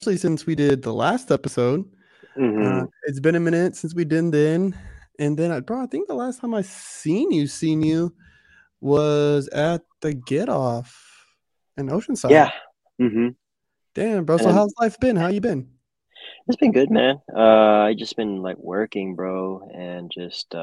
especially since we did the last episode. Hmm. It's been a minute since we did then. And then I think the last time I seen you was at the Get Off in Oceanside. Yeah. hmm Damn, bro. And So then how's life been? How you been? it's been good, man. I just been like working, bro, and just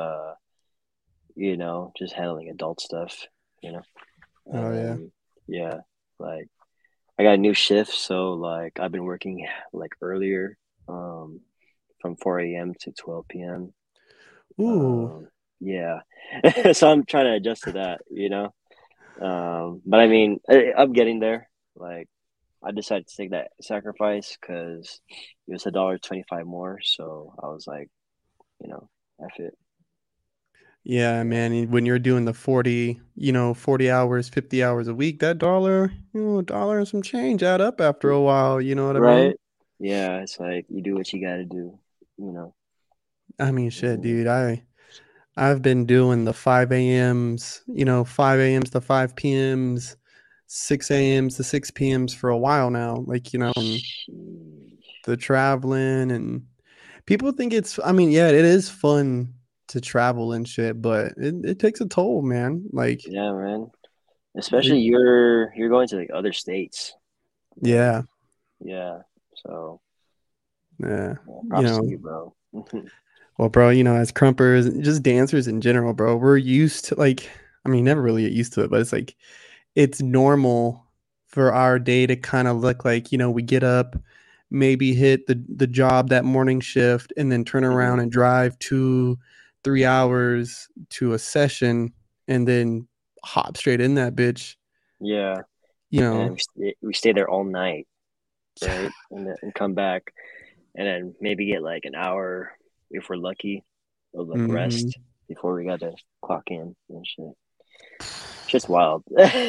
just handling adult stuff, you know. And Oh yeah. then yeah, like I got a new shift, so like I've been working like earlier, um, from 4 a.m. to 12 p.m. Ooh. Um, yeah. So I'm trying to adjust to that. But I mean, I'm getting there. Like I decided to take that sacrifice because it was $1.25 more. So I was like, you know, F it. Yeah, man. When you're doing the 40, 40 hours, 50 hours a week, that dollar, a dollar and some change add up after a while. You know what I mean? Right? Yeah, it's like you do what you got to do, you know. I mean, shit, Mhm. dude. I've been doing the 5 a.m.s, 5 a.m.s to 5 p.m.s, 6 a.m.s to 6 p.m.s for a while now. Like, and Sheesh. the traveling and people think I mean, yeah, it is fun to travel and shit, but it takes a toll, man. Like, Yeah, man. it, Especially you're going to like other states. Like, yeah, yeah. So, yeah, yeah, you props to know, you, bro. well, bro, as crumpers, just dancers in general, bro, we're used to like, I mean, never really get used to it, but it's like, it's normal for our day to kind of look like, we get up, maybe hit the job that morning shift, and then turn around Hmm. and drive 2-3 hours to a session, and then hop straight in that bitch. Yeah. You And know, then we stay there all night, yeah. right? And come back and then maybe get like an hour if we're lucky of like Hmm. rest before we got to clock in and shit. Just wild.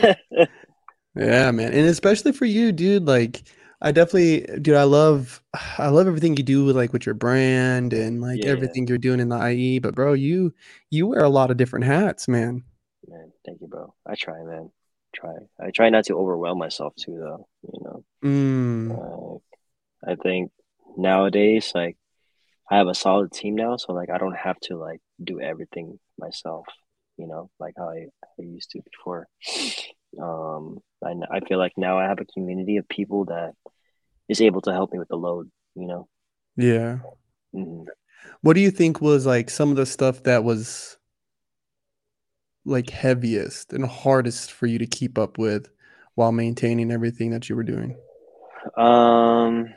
Yeah, man, and especially for you, dude. Like, I definitely, dude. I love everything you do with with your brand and like Yeah, yeah, everything you're doing in the IE. But bro, you wear a lot of different hats, man. man. Thank you, bro. I try, man. Try. I try not to overwhelm myself too, though. Mm. I think nowadays, like, I have a solid team now, so like I don't have to like do everything myself, like how I used to before. I feel like now I have a community of people that is able to help me with the load. Yeah. Hmm. What do you think was like some of the stuff that was like heaviest and hardest for you to keep up with while maintaining everything that you were doing? Um,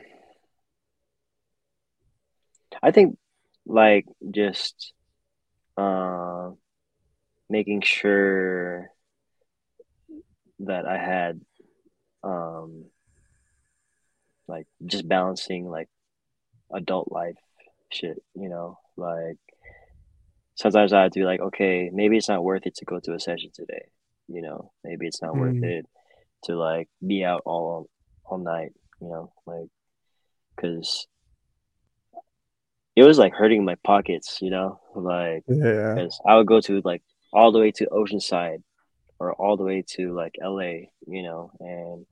I think like just uh making sure that I had um like just balancing like adult life shit, like sometimes I do like, okay, maybe it's not worth it to go to a session today, maybe it's not worth Mm. it to like be out all night, like because it was like hurting my pockets, like Yeah. because I would go to like all the way to Oceanside or all the way to like LA, and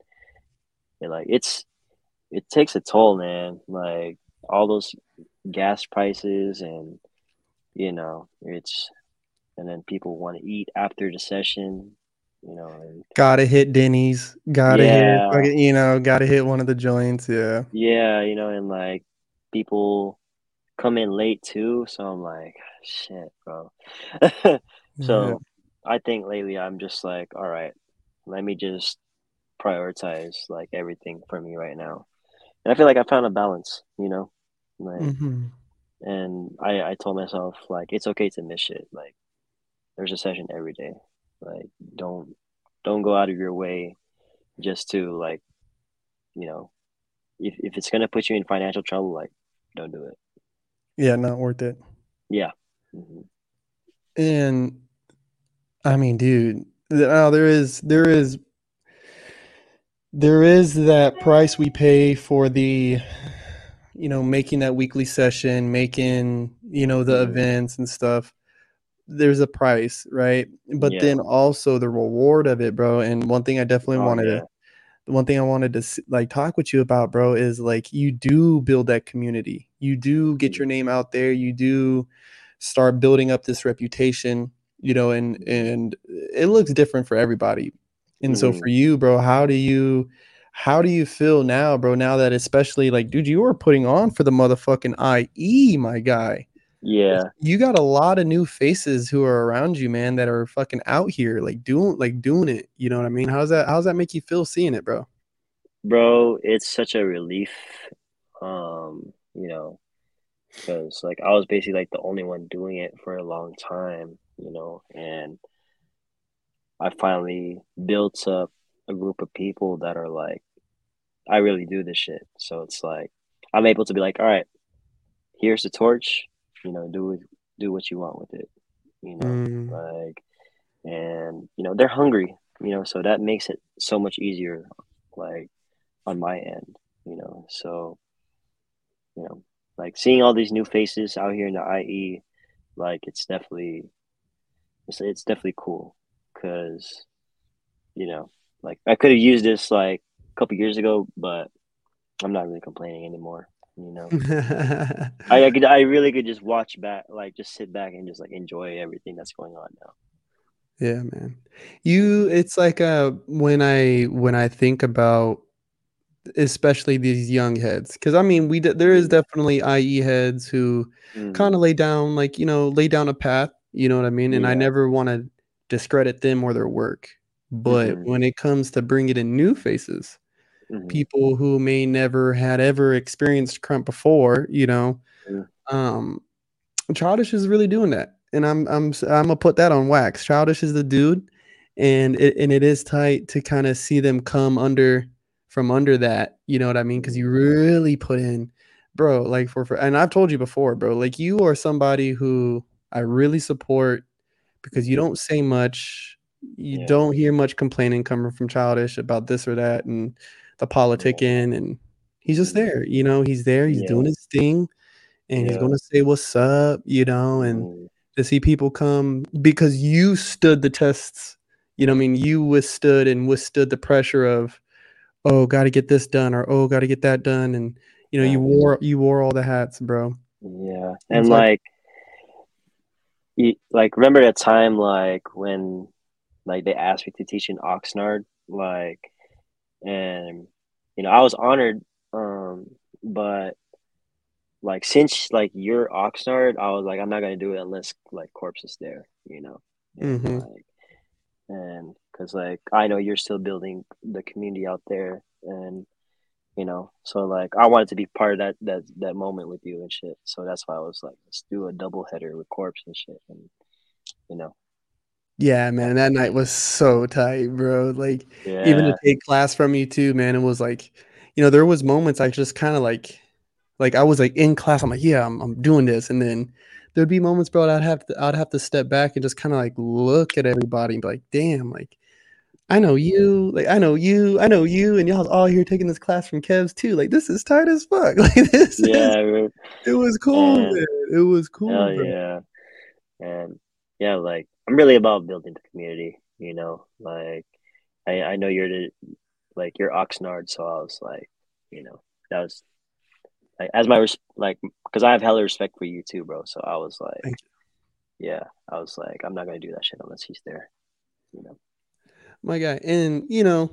it takes a toll, man. Like all those gas prices and it's and then people want to eat after the session, and Gotta hit Denny's. Gotta hit yeah, fucking, gotta hit one of the joints. Yeah. yeah, and like people come in late too, so I'm like, shit, bro. Yeah. So I think lately I'm just like, all right, let me just prioritize like everything for me right now. And I feel like I found a balance, like, Hmm. and I told myself like it's okay to miss shit. Like there's a session every day. Like don't don't go out of your way just to like, you know, if it's gonna put you in financial trouble, like don't do it. Yeah, not worth it. Yeah. Hmm. And I mean, dude, there is that price we pay for the making that weekly session, making the Hmm. events and stuff. There's a price, right? But Yeah. then also the reward of it, bro. And one thing I definitely Oh wanted to yeah. the one thing I wanted to like talk with you about, bro, is like you do build that community. You do get your name out there. You do start building up this reputation, you know, and it looks different for everybody. And so Mm-hmm. for you, bro, how do you feel now, bro? Now that especially like, dude, you were putting on for the motherfucking IE, my guy. Like, Yeah, you got a lot of new faces who are around you, man, that are fucking out here, like doing it. You know what I mean? How's that make you feel seeing it, bro? bro, it's such a relief. You know, because like I was basically like the only one doing it for a long time, and I finally built up a group of people that are like, I really do this shit. So it's like I'm able to be like, all right, here's the torch, do what you want with it, Mm. like, and they're hungry, so that makes it so much easier, like on my end, so you know, like seeing all these new faces out here in the IE, like it's definitely cool, because you know, like I could have used this like a couple years ago, but I'm not really complaining anymore. Like I really could just watch back, like just sit back and just like enjoy everything that's going on now. Yeah, man. Hmm. It's like when I think about especially these young heads, because I mean there is Hmm. definitely IE heads who kind Hmm. of lay down a path, you know what I mean? And I Yeah. never want to discredit them or their work. But Hmm. when it comes to bringing in new faces, Hmm. people who may never had ever experienced crump before, um, Childish is really doing that, and I'm gonna put that on wax. Childish is the dude, and it is tight to kind of see them come from under that. You know what I mean? Because you Hmm. really put in, bro. Like and I've told you before, bro. Like you are somebody who I really support because you Hmm. don't say much. You Yeah. don't hear much complaining coming from Childish about this or that and the Yeah. politicking, and he's just Hmm. there. He's there. He's doing Yeah. his thing and he's Yeah. gonna say what's up, and Hmm. to see people come because you stood the tests, what I mean, you withstood the pressure of, oh, gotta get this done or oh, gotta get that done, and you Yeah. wore all the hats, bro. Yeah. And And so like remember that time like when like they asked me to teach in Oxnard, like, and I was honored, but like since like you're Oxnard, I was like I'm not gonna do it unless like Corpse is there, and mhm. like and because like I know you're still building the community out there, and so like I wanted to be part of that moment with you and shit. So that's why I was like, let's do a double header with Corpse and shit, and you know, Yeah, man, that night was so tight, bro. Like, even to yeah, take class from you too, man, it was like, there was moments I just kind of like I was like in class, I'm like, yeah, I'm doing this, and then there'd be moments, bro, I'd have to step back and just kind of like look at everybody and be like, damn, like I know you, like I know you, and y'all all here taking this class from Kev's too. Like this is tight as fuck. Like yeah, bro. it was cool, And man. It was cool, hell bro. yeah. And yeah, like I'm really about building the community, like I know you're Oxnard, so I was like, that was like as like because I have hella respect for you too, bro. So I was like, Thank you, yeah, I was like, I'm not gonna do that shit unless he's there, you know. my guy. And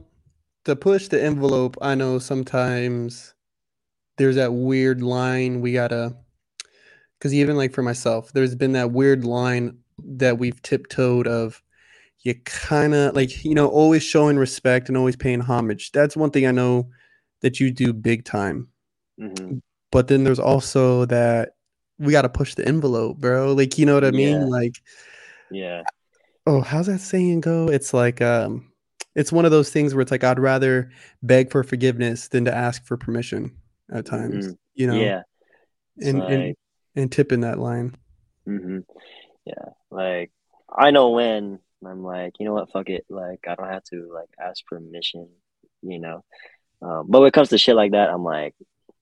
to push the envelope, I know sometimes there's that weird line we gotta, because even like for myself, there's been that weird line that we've tiptoed of you kind of like always showing respect and always paying homage. That's one thing I know that you do big time. Hmm. But then there's also that we got to push the envelope, bro. Like, you know what I mean? Yeah, Like, yeah. oh, how's that saying go? It's like it's one of those things where it's like I'd rather beg for forgiveness than to ask for permission at Hmm. times, Yeah. It's and like, tip in that line. hmm, yeah, like I know when I'm like, you know what, fuck it, like I don't have to like ask permission, you know. But when it comes to shit like that, I'm like,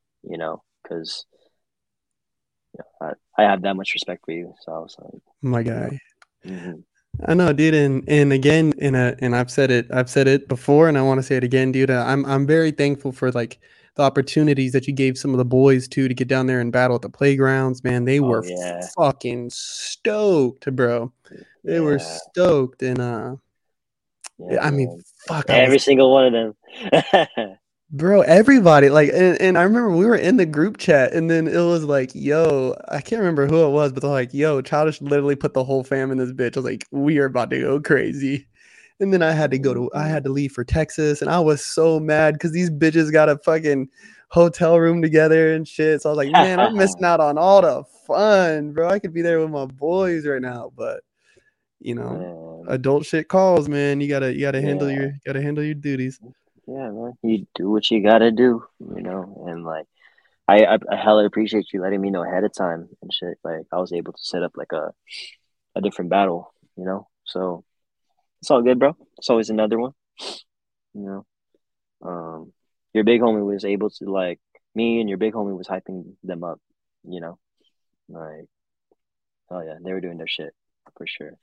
because I have that much respect for you. So I was like, My you know, guy. hmm, I know, dude, and again, and I've said it before, and I want to say it again, dude. I'm very thankful for like the opportunities that you gave some of the boys too to get down there and battle at the playgrounds. Man, they Oh were yeah, fucking stoked, bro. They were yeah, stoked, and yeah, I mean, man. fuck, I was Every single one of them. bro, everybody like, and I remember we were in the group chat, and then it was like, yo, I can't remember who it was, but they're like, yo, Childish literally put the whole fam in this bitch. I was like, we are about to go crazy. And then I Mhm. had to leave for Texas, and I was so mad because these bitches got a fucking hotel room together and shit. So I was like, man, I'm missing out on all the fun, bro. I could be there with my boys right now, but you know, Man, adult shit calls, man. yeah, You gotta handle your duties. yeah, man. You do what you gotta do, and like I hella appreciate you letting me know ahead of time and shit. Like I was able to set up like a different battle. So it's all good, bro. It's always another one, you know. Um, your big homie was able to like me and your big homie was hyping them up, you know. Like, oh yeah, they were doing their shit for sure.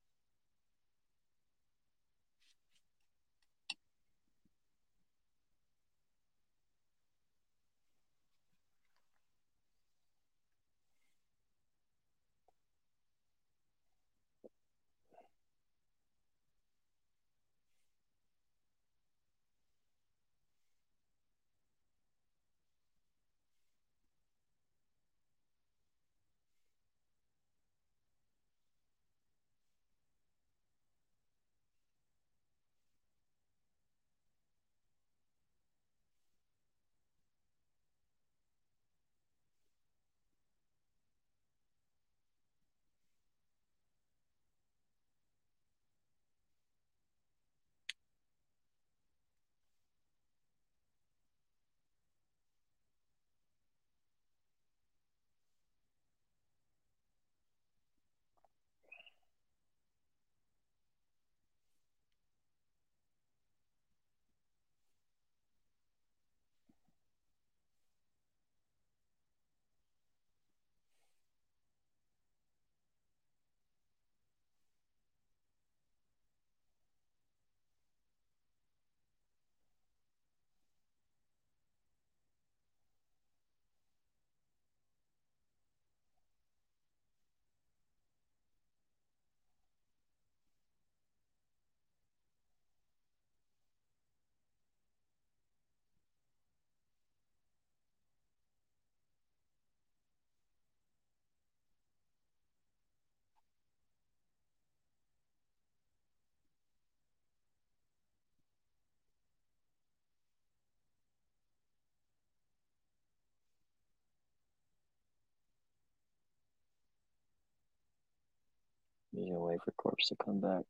You know, wait for Corpse to come back.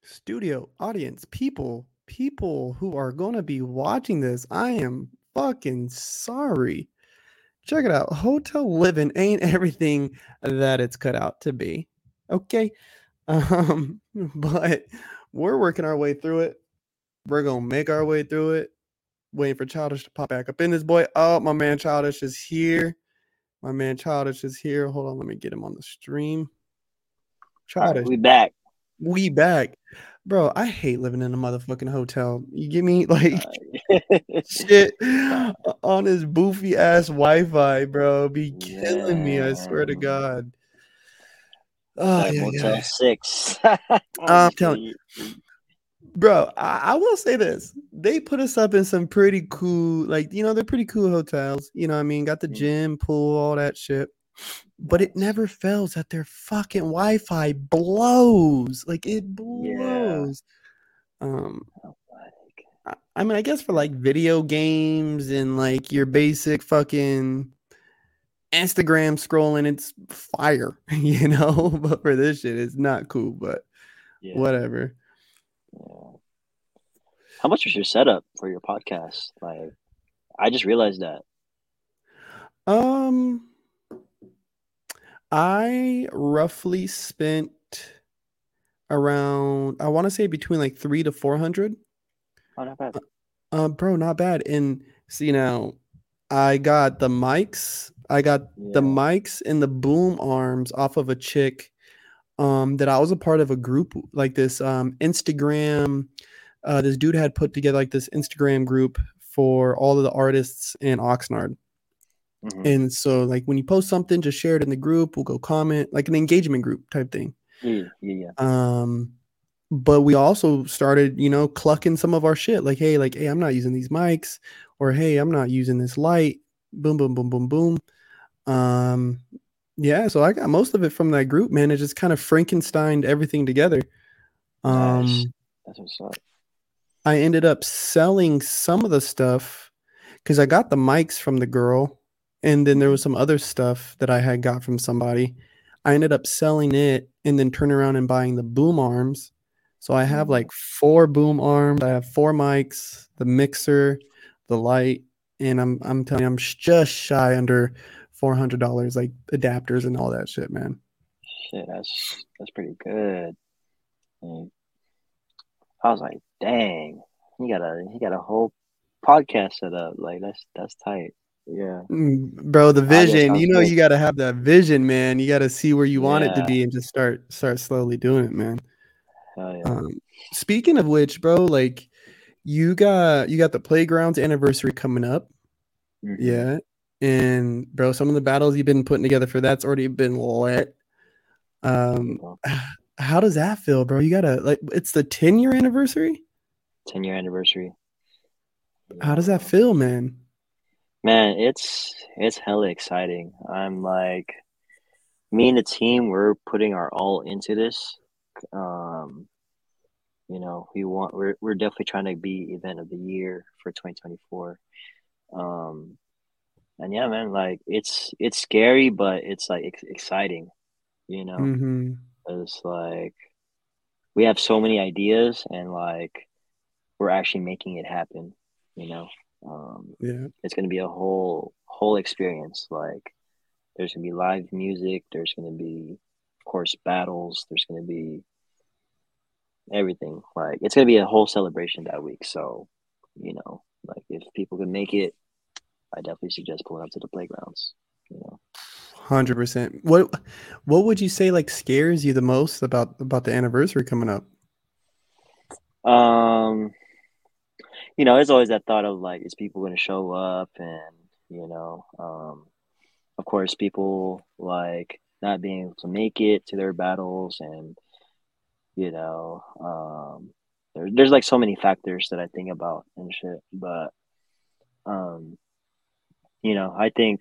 studio audience, people who are going to be watching this, I am fucking sorry. Check it out. Hotel living ain't everything that it's cut out to be. Okay. But we're working our way through it. We're gonna make our way through it. Waiting for Childish to pop back up in this boy. Oh, my man Childish is here. My man Childish is here. Hold on, let me get him on the stream. All right, Childish, we back. we back. Bro, I hate living in a motherfucking hotel. You get me? Like shit on this boofy ass Wi-Fi, bro. Be killing me, I swear to Man, God. it's Oh like yeah, Motel yeah. 6. I'm I'm just telling kidding. bro, I will say this. They put us up in some pretty cool, like, they're pretty cool hotels. You know what I mean? Got the gym, pool, all that shit. But it Nice. never fails that their fucking Wi-Fi blows. Like it Yeah. blows. Um, Like, I mean, I guess for like video games and like your basic fucking Instagram scrolling, it's fire, But for this shit, it's not cool. But yeah. whatever. Yeah. How much was your setup for your podcast? Like, I just realized that. Um, I roughly spent around, I want to say between like 3 to 400. Oh, not bad. Bro, not bad. And see now, I got the mics. I got the Yeah. mics and the boom arms off of a chick that I was a part of a group like this Instagram. This dude had put together like this Instagram group for all of the artists in Oxnard. Hmm. And so like when you post something, just share it in the group. We'll go comment, like an engagement group type thing. Yeah. Yeah. Yeah. Um, but we also started, clucking some of our shit. Like, hey, I'm not using these mics, or hey, I'm not using this light. Boom, boom, boom, boom, boom. Um, yeah, so I got most of it from that group, man. It just kind of Frankensteined everything together. Nice. Um, That's what's up. I ended up selling some of the stuff because I got the mics from the girl, and then there Hmm. was some other stuff that I had got from somebody. I ended up selling it and then turning around and buying the boom arms. So I have Mm. like 4 boom arms. I have 4 mics, the mixer, the light, and I'm telling you, I'm just shy under $400, like adapters and all that shit, man. Shit, that's pretty good. And I was like, dang, he got a whole podcast set up. Like that's tight. Yeah. Bro, the Audio vision, sounds good. you got to have that vision, man. You got to see where you want it to Yeah. be and just start slowly doing it, man. Hell yeah. Um, Speaking of which, bro, like you got the playgrounds anniversary coming up. Hmm. Yeah. And bro, some of the battles you've been putting together for that's already been lit. Thank you, Um bro. how does that feel, bro? You gotta like it's the 10-year anniversary? 10-year anniversary. How does that Yeah. feel, man? Man, it's hella exciting. I'm like me and the team, we're putting our all into this. Um, we're definitely trying to be event of the year for 2024. Um, and yeah, man, like it's scary, but it's like exciting, you know. Mm-hmm. It's like we have so many ideas and like we're actually making it happen, you know. Um, Yeah. it's gonna be a whole experience. Like there's gonna be live music, there's gonna be, of course, battles, there's gonna be everything. Like it's gonna be a whole celebration that week. So, like if people can make it, I definitely suggest pulling up to the playgrounds. You know. 100%. What would you say like scares you the most about the anniversary coming up? Um, there's always that thought of like, is people gonna show up and of course people like not being able to make it to their battles and you know, there's like so many factors that I think about and shit. But um, I think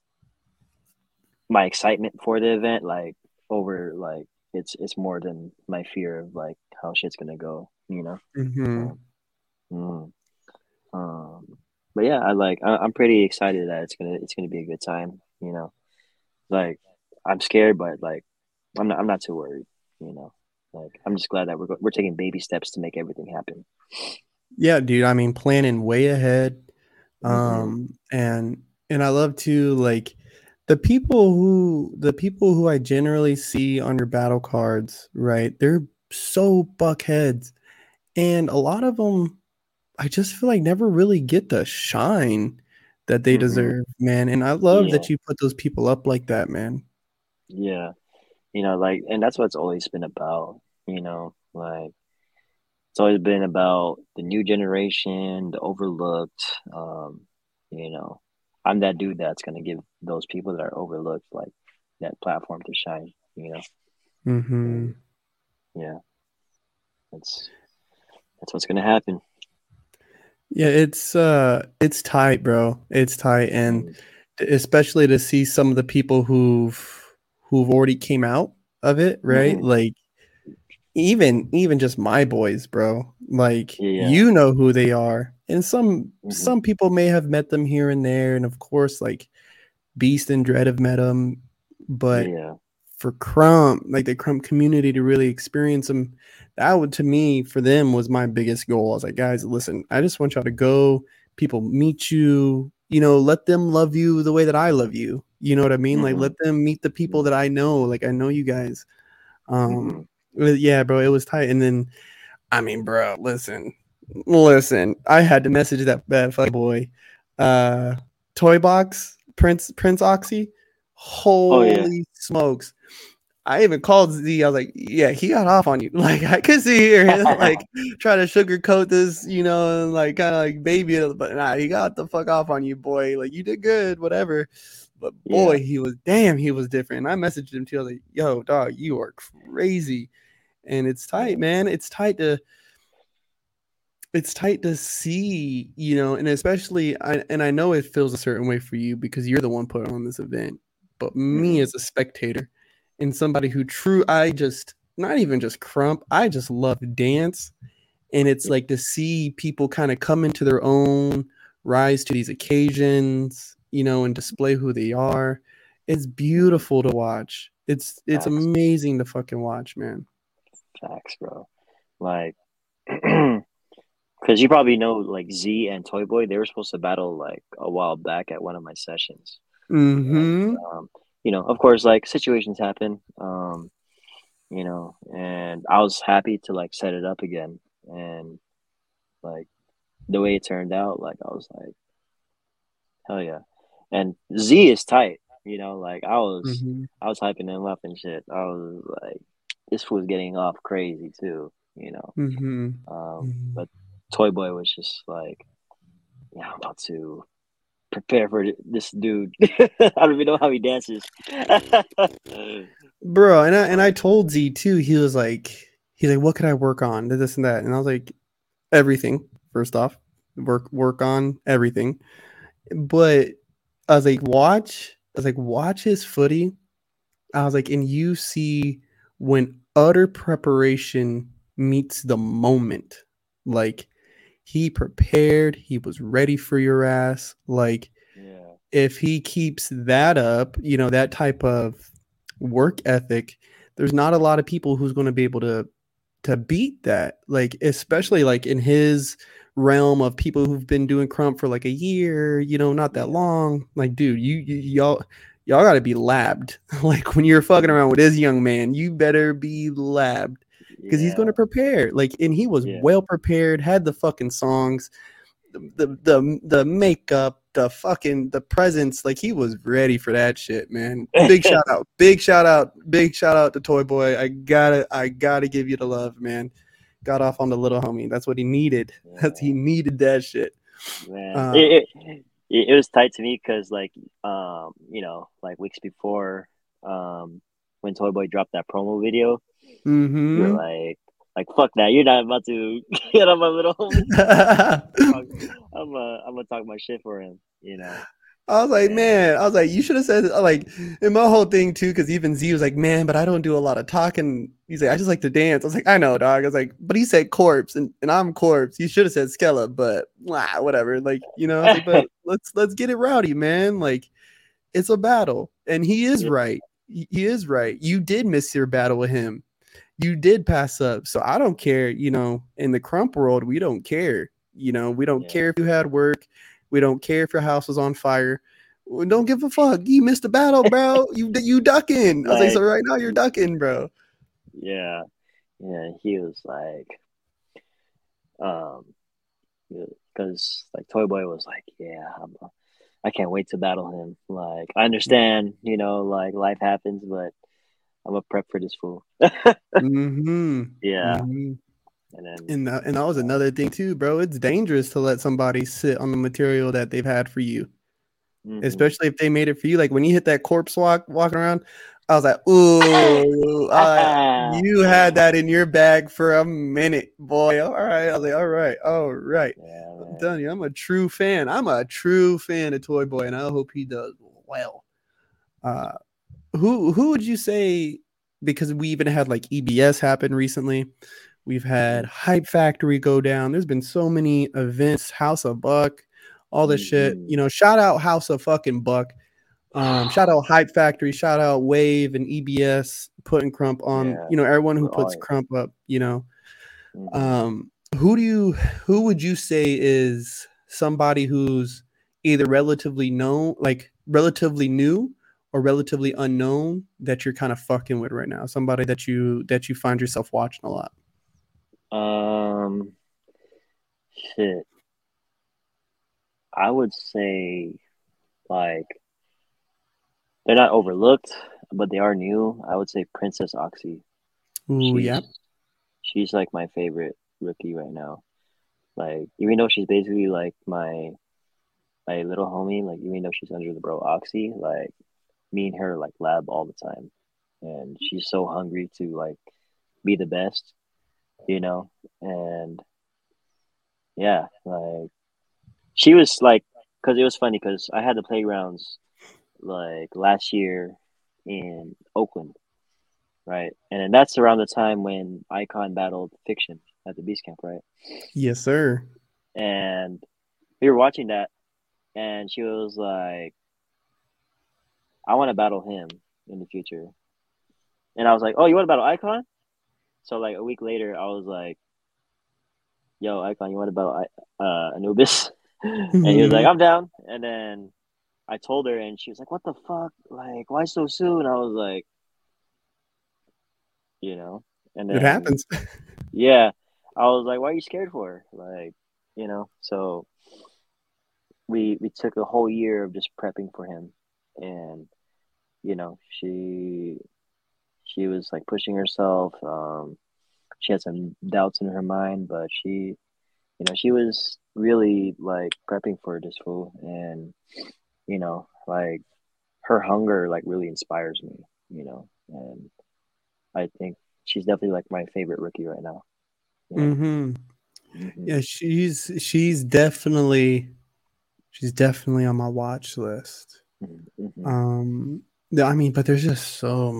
my excitement for the event, like over like it's more than my fear of like how shit's gonna go, Mm-hmm. So, mm, um, but yeah, I'm pretty excited that it's gonna be a good time. Like I'm scared, but like I'm not too worried. You know. Like, I'm just glad that we're taking baby steps to make everything happen. Yeah, dude. I mean, planning way ahead. Mm-hmm. And I love to like the people who I generally see on your battle cards, right? They're so buckheads, and a lot of them I just feel like never really get the shine that they Mm-hmm. deserve, man. And I love Yeah. that you put those people up like that, man. Yeah. Like, and that's what it's always been about. Like it's always been about the new generation, the overlooked. You know, I'm that dude that's gonna give those people that are overlooked like that platform to shine. And Hmm. yeah, that's that's what's gonna happen. Yeah, it's tight, bro. It's tight, and Mm, especially to see some of the people who've already came out of it, right? mm-hmm. Like even just my boys, bro. Like Yeah. you know who they are. And some Mm-hmm. some people may have met them here and there, and of course like Beast and Dread have met them, but Yeah. for Crump, like the Crump community to really experience them, that would to me for them was my biggest goal. I was like, guys, listen, I just want y'all to go, people meet you, let them love you the way that I love you. You know what I mean? Like Mm-hmm. let them meet the people that I know. Like I know you guys. Mm-hmm. Yeah, bro, it was tight. And then I mean, bro, listen. I had to message that fuck boy, uh, Toy Box Prince Oxy. Oh yeah. Holy smokes! I even called Z. I was like, yeah, he got off on you. Like I could see here, like try to sugarcoat this, and like kind of like baby it, but nah, he got the fuck off on you, boy. Like you did good, whatever. But Yeah. boy, he was different. And I messaged him too. I was like, yo, dog, you are crazy. And it's tight, Yeah. man. It's tight to see, and especially I know it feels a certain way for you because you're the one put on this event. But me Mm-hmm. as a spectator and somebody who true I just not even just Crump, I just love dance. And it's Yeah. like to see people kind of come into their own, rise to these occasions, and display who they are. It's Mm-hmm. beautiful to watch. It's Facts. amazing to fucking watch, man. Facts, bro. Like, because you probably know, like Z and Toy Boy, they were supposed to battle like a while back at one of my sessions, and Mm-hmm. of course, like situations happen, and I was happy to like set it up again, and like the way it turned out, like I was like, hell yeah, and Z is tight, like Mm-hmm. I was hyping him up and shit. I was like, this was getting off crazy too, Mm-hmm. Mm-hmm. but Toy Boy was just like, yeah, I'm about to prepare for this dude. I don't even know how he dances. Bro, and I um, told Z too. He's like, what could I work on? This and that, and I was like, everything. First off, work on everything. But I was like, watch his footy. I was like, and you see when utter preparation meets the moment. Like he prepared, he was ready for your ass. Like yeah, if he keeps that up, that type of work ethic, there's not a lot of people who's going to be able to beat that. Like especially like in his realm of people who've been doing Crump for like a year, not that yeah, long. Like, dude, y'all got to be labbed. Like when you're fucking around with this young man, you better be labbed because he's going yeah, to prepare. Like, and he was yeah. well prepared, had the fucking songs, the makeup, the presence. Like he was ready for that shit, man. Big shout out, big shout out, big shout out to Toy Boy. I gotta give you the love, man. Got off on the little homie. That's what he needed. He Yeah, needed that shit. man. Uh, It was tight to me because like like weeks before when Toy Boy dropped that promo video, you're mm-hmm. like fuck that, you're not about to get on my little homie. Talk, I'm gonna talk my shit for him. I was like, And man, I was like, you should have said, like, in my whole thing too, because even Z was like, man, but I don't do a lot of talking. He's like, I just like to dance. I was like, I know, dog. I was like, but he said corpse, and I'm corpse. You should have said Skella, but whatever. Like, I was like, but let's get it rowdy, man. Like, it's a battle, and he is yeah, right. He is right. You did miss your battle with him. you did pass up. So I don't care, in the Crump world, we don't care. We don't Yeah. care if you had work. We don't care if your house was on fire. We don't give a fuck. You missed the battle, bro. You ducking. I was like, so Like, right now you're ducking, bro. yeah, yeah. He was like, um, because like Toy Boy was like, yeah, I can't wait to battle him. Like, I understand, like life happens, but I'm a prep for this fool. Mm-hmm. Yeah, Mm-hmm. and then And that was uh, another thing too, bro. It's dangerous to let somebody sit on the material that they've had for you, hmm especially if they made it for you. Like when you hit that corpse walking around, I was like, ooh, you had that in your bag for a minute, boy. All right. I was like, all right. yeah, I'm man. telling you, I'm a true fan. I'm a true fan of Toy Boy, and I hope he does well. Uh, who would you say? Because we even had like EBS happen recently. We've had Hype Factory go down. There's been so many events, House of Buck, all this shit. Hmm Shout out House of fucking Buck. Shout out Hype Factory. Shout out Wave and EBS putting Crump on. Yeah, Everyone who we're puts all. Crump up. Hmm Um, who would you say is somebody who's either relatively known, like relatively new, or relatively unknown that you're kind of fucking with right now? Somebody that you find yourself watching a lot. Um, shit. I would say like they're not overlooked, but they are new. I would say Princess Oxy. Ooh, She's yeah. she's like my favorite rookie right now. Like even though she's basically like my little homie, like even though she's under the bro Oxy, like me and her like lab all the time, and she's so hungry to like be the best, you know. And yeah, like she was like, because it was funny because I had the playgrounds like last year in Oakland, right? And then that's around the time when Icon battled Fiction at the Beast Camp, right? Yes, sir. And we were watching that, and she was like, "I want to battle him in the future." And I was like, "Oh, you want to battle Icon?" So like a week later, I was like, "Yo, Icon, you want to battle Anubis?" And he was like, Mhm. "I'm down." And then I told her, and she was like, "What the fuck? Like, why so soon?" I was like, you know. And It then happens. yeah, I was like, "Why are you scared for her?" Like, you know. So we took a whole year of just prepping for him, and she was like pushing herself. She had some doubts in her mind, but she was really like prepping for this fool, and like her hunger like really inspires me, and I think she's definitely like my favorite rookie right now. Yeah. Hmm. hmm Yeah, she's definitely on my watch list. hmm Um, I mean, but there's just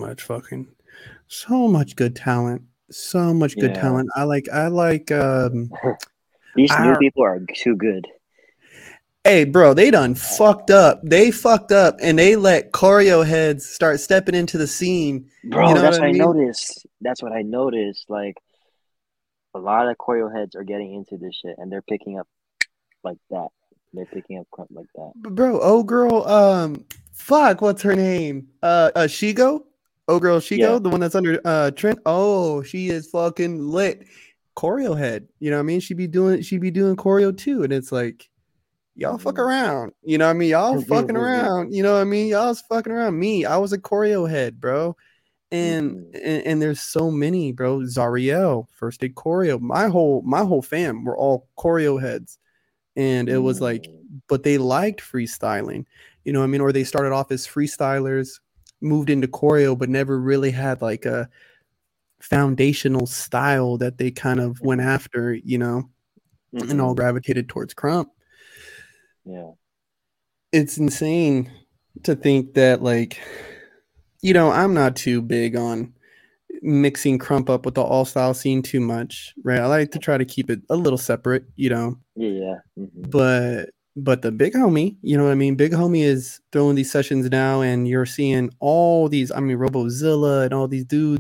so much good talent, so much good Yeah. talent. I like These new our people are too good. hey, bro, they done fucked up. They fucked up and they let choreo heads start stepping into the scene. You Bro, know what that's I what I mean? noticed. That's what I noticed. Like a lot of choreo heads are getting into this shit, and they're picking up like that. They're picking up crump like that. Bro, oh girl, fuck, what's her name? Shigo? Oh girl, Yeah. Shigo, the one that's under Trent. Oh, she is fucking lit. Choreo head, you know what I mean? She be doing choreo too, and it's like y'all fuck hmm around, you know what I mean? Y'all fucking around, you know what I mean? Y'all's fucking around. Me, I was a choreo head, bro, and hmm and there's so many, bro. Zariel, first did choreo. My whole fam were all choreo heads, and it was like, mm but they liked freestyling, you know what I mean? Or they started off as freestylers, moved into choreo, but never really had like a foundational style that they kind of went hmm after, and all hmm gravitated towards Crump. Yeah. It's insane to think that, like, I'm not too big on mixing Crump up with the all style scene too much, right? I like to try to keep it a little separate, Yeah. Yeah. but the big homie, you know what I mean? Big homie is throwing these sessions now, and you're seeing all these, I mean, Robozilla and all these dudes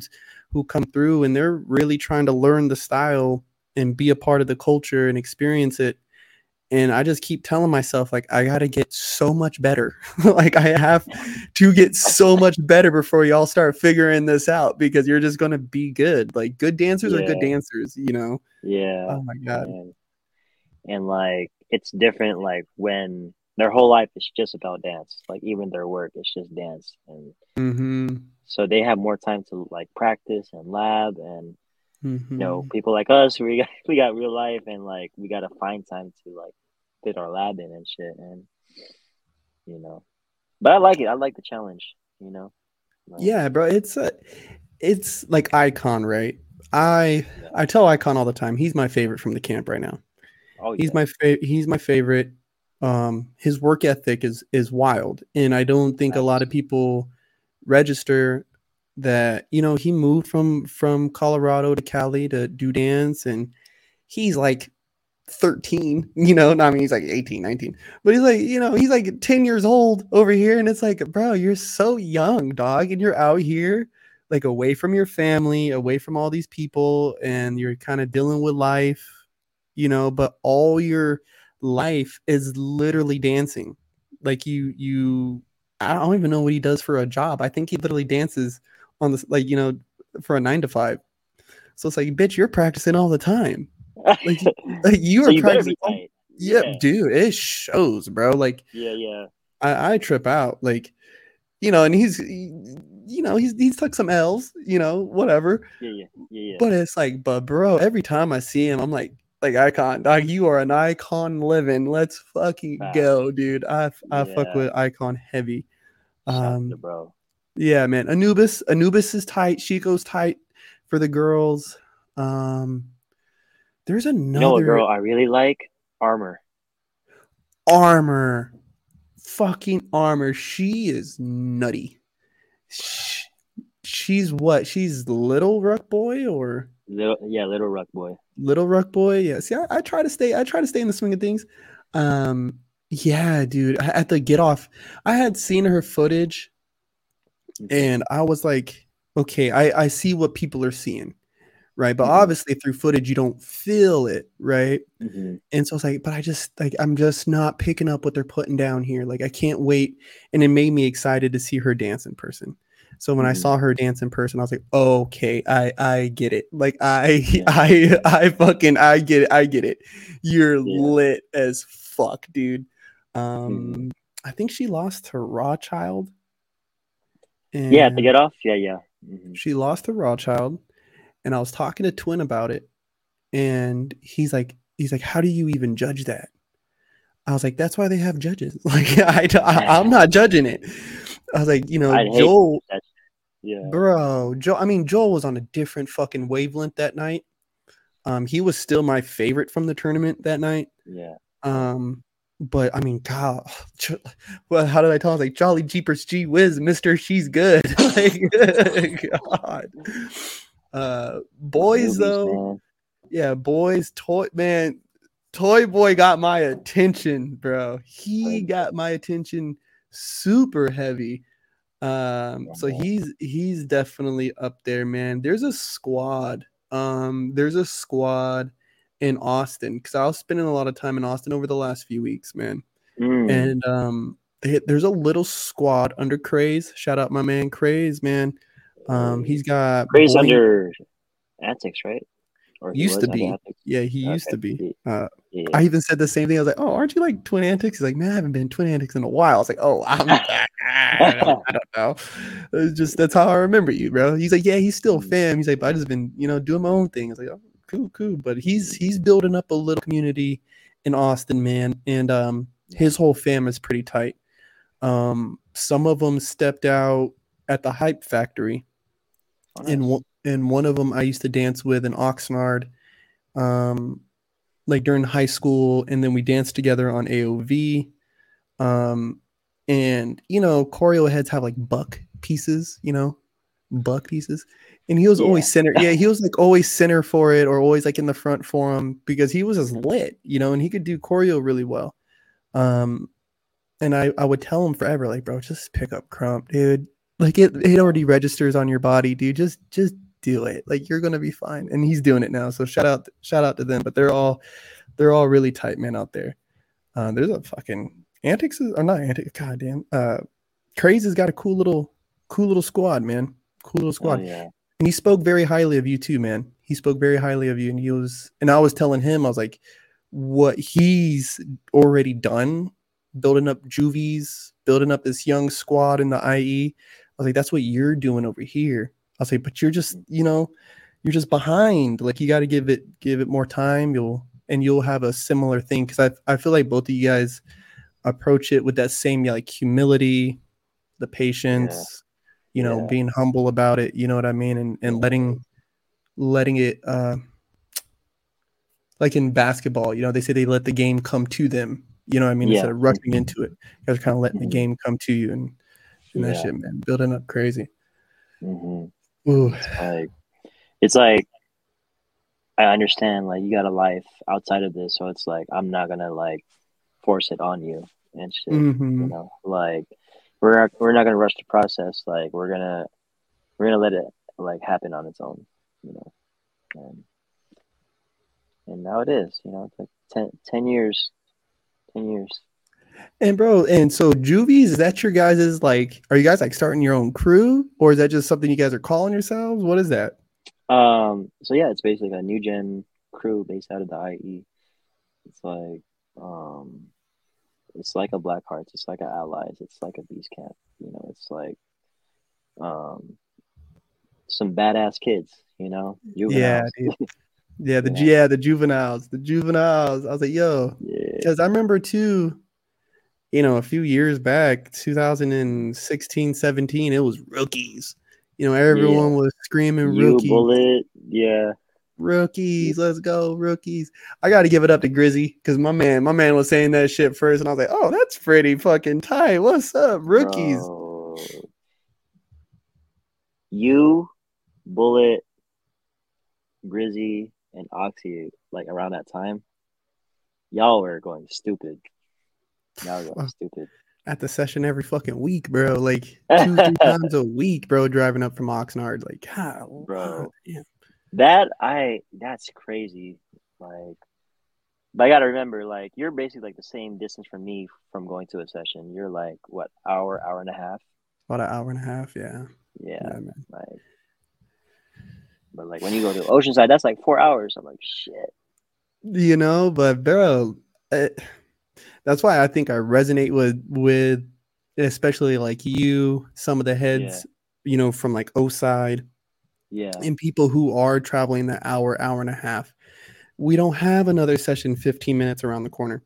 who come through and they're really trying to learn the style and be a part of the culture and experience it. And I just keep telling myself, like, I gotta get so much better. Like, I have to get so much better before y'all start figuring this out, because you're just gonna be good. Like, good dancers are good Yeah, dancers, you know? yeah, Oh my god. man. And like it's different like when their whole life is just about dance. Like even their work is just dance. And Mhm. so they have more time to like practice and lab and Mhm. people like us we got real life and like we gotta find time to like fit our lab in and shit and you know. But I like it. I like the challenge, you know? Like Yeah, bro, it's like Icon, right? I yeah. I tell Icon all the time, he's my favorite from the camp right now. Oh yeah. He's my favorite. His work ethic is wild, and I don't think a lot of Facts. people register that, he moved from Colorado to Cali to do dance, and he's like 13, no, I mean, he's like 18, 19, but he's like, he's like 10 years old over here. And it's like, bro, you're so young, dog. And you're out here like away from your family, away from all these people, and you're kind of dealing with life, but all your life is literally dancing. Like I don't even know what he does for a job. I think he literally dances on this, like, for a 9 to 5. So it's like, bitch, you're practicing all the time. Like, like you So are you better practicing. be tight. Yep, Yeah. dude, it shows, bro. Like, Yeah, yeah. I trip out, like, and he's took some L's, whatever. Yeah, yeah. Yeah, yeah. But it's like, but bro, every time I see him, I'm like Icon, dog, you are an icon living. Let's fucking Facts. go, dude. I fuck Yeah. with Icon heavy. Shout to the Um, bro. yeah, man. Anubis is tight. Chico's tight for the girls. Um, there's You know what another girl I really like? Armor. Armor. Fucking Armor. She is nutty. Sh She's what? She's Little Ruck Boy or Little Ruck Boy. Little Ruck Boy? Yeah. See, I try to stay in the swing of things. Um, yeah, dude. At the get off, I had seen her footage Mm-hmm. and I was like, okay, I see what people are seeing, right? But Mm-hmm. obviously through footage you don't feel it, right? Mm-hmm. And so I was like, but I'm just not picking up what they're putting down here. Like, I can't wait. And it made me excited to see her dance in person. So when I Mm-hmm. saw her dance in person, I was like, okay, I get it. Like, I Yeah. I fucking I get it. I get it. You're Yeah. lit as fuck, dude. Mm-hmm. Um, I think she lost to Rawchild, Yeah, to and get off? Yeah, yeah. Mm-hmm. she lost to Rawchild, and I was talking to Twin about it, and he's like, how do you even judge that? I was like, that's why they have judges. Like, I'm not judging it. I was like, I'd hate to Joel, lose that shit. Yeah. bro, Joel. I mean, Joel was on a different fucking wavelength that night. He was still my favorite from the tournament that night. Yeah. Yeah. Um, but I mean, God, well, how did I tell? I was like, Jolly Jeepers, gee whiz, Mister, she's good. Like, God. Boys Newbies, though, man. yeah, boys, Toy Boy got my attention, bro. He Crazy. got my attention super heavy. So Yeah. he's definitely up there, man. There's a squad in Austin because I was spending a lot of time in Austin over the last few weeks, man. Mm. And there's a little squad under Craze. Shout out my man Craze, man. He's got Crazy Boy under Antics, right? Or he used to was under be. Antics. Yeah, he used Okay. to be. Yeah. I even said the same thing. I was like, "Oh, aren't you like Twin Antics?" He's like, "Man, I haven't been Twin Antics in a while." I was like, "Oh, I'm back." I don't know. It's just that's how I remember you, bro. He's like, "Yeah, he's still fam." He's like, "But I just been, doing my own thing." I was like, "Oh, cool, cool." But he's building up a little community in Austin, man, and his whole fam is pretty tight. Some of them stepped out at the Hype Factory, Oh, and nice. one of them I used to dance with in Oxnard. Um, like during high school, and then we danced together on AOV. Um, and choreo heads have like buck pieces, and he was Yeah. always center. Yeah, he was like always center for it, or always like in the front for him because he was as lit, and he could do choreo really well. Um, and I would tell him forever, like, bro, just pick up Crump, dude. Like it already registers on your body, dude. Just do it. Like you're gonna be fine. And he's doing it now. So shout out to them. But they're all really tight, man, out there. There's a fucking Antics or not Antics. Goddamn. Craze has got a cool little squad, man. Cool little squad. Oh yeah. And he spoke very highly of you too, man. He spoke very highly of you, and I was telling him, I was like, what he's already done, building up juvies, building up this young squad in the IE. I was like, that's what you're doing over here. I was like, but you're just, you're just behind. Like you got to give it more time. You'll have a similar thing because I feel like both of you guys approach it with that same like humility, the patience, being humble about it. You know what I mean, and letting it like in basketball, they say they let the game come to them. You know what I mean? Instead of rushing into it, you guys are kind of letting the game come to you and that shit, man. Building up crazy. Ooh. It's like I understand like you got a life outside of this, so it's like I'm not gonna like force it on you and shit. Like we're not gonna rush the process. Like we're gonna let it like happen on its own, and now it is, it's like 10 years. And bro, and so Juvies, is that your guys' like, are you guys like starting your own crew, or is that just something you guys are calling yourselves? What is that? So yeah, it's basically a new gen crew based out of the IE. It's like a Black Hearts, it's like a Allies, it's like a Beast Camp, it's like some badass kids, juveniles. Yeah, the juveniles. I was like, yo, because I remember too, a few years back, 2016, 17, it was rookies. Everyone was screaming rookies. Bullet, yeah. Rookies, let's go, rookies. I got to give it up to Grizzy because my man was saying that shit first, and I was like, oh, that's pretty fucking tight. What's up, rookies? Bro. You, Bullet, Grizzy, and Oxy, like around that time, y'all were going stupid. At the session every fucking week, bro. Like 2-3 times a week, bro. Driving up from Oxnard, like, God, bro. Damn. That's crazy. Like, but I gotta remember, like, you're basically like the same distance from me from going to a session. You're like what, hour and a half? About an hour and a half, yeah. Yeah, man. Like, but like when you go to Oceanside, that's like 4 hours. I'm like, shit. But bro, that's why I think I resonate with especially like you, some of the heads, from like O-side, and people who are traveling that hour and a half. We don't have another session 15 minutes around the corner.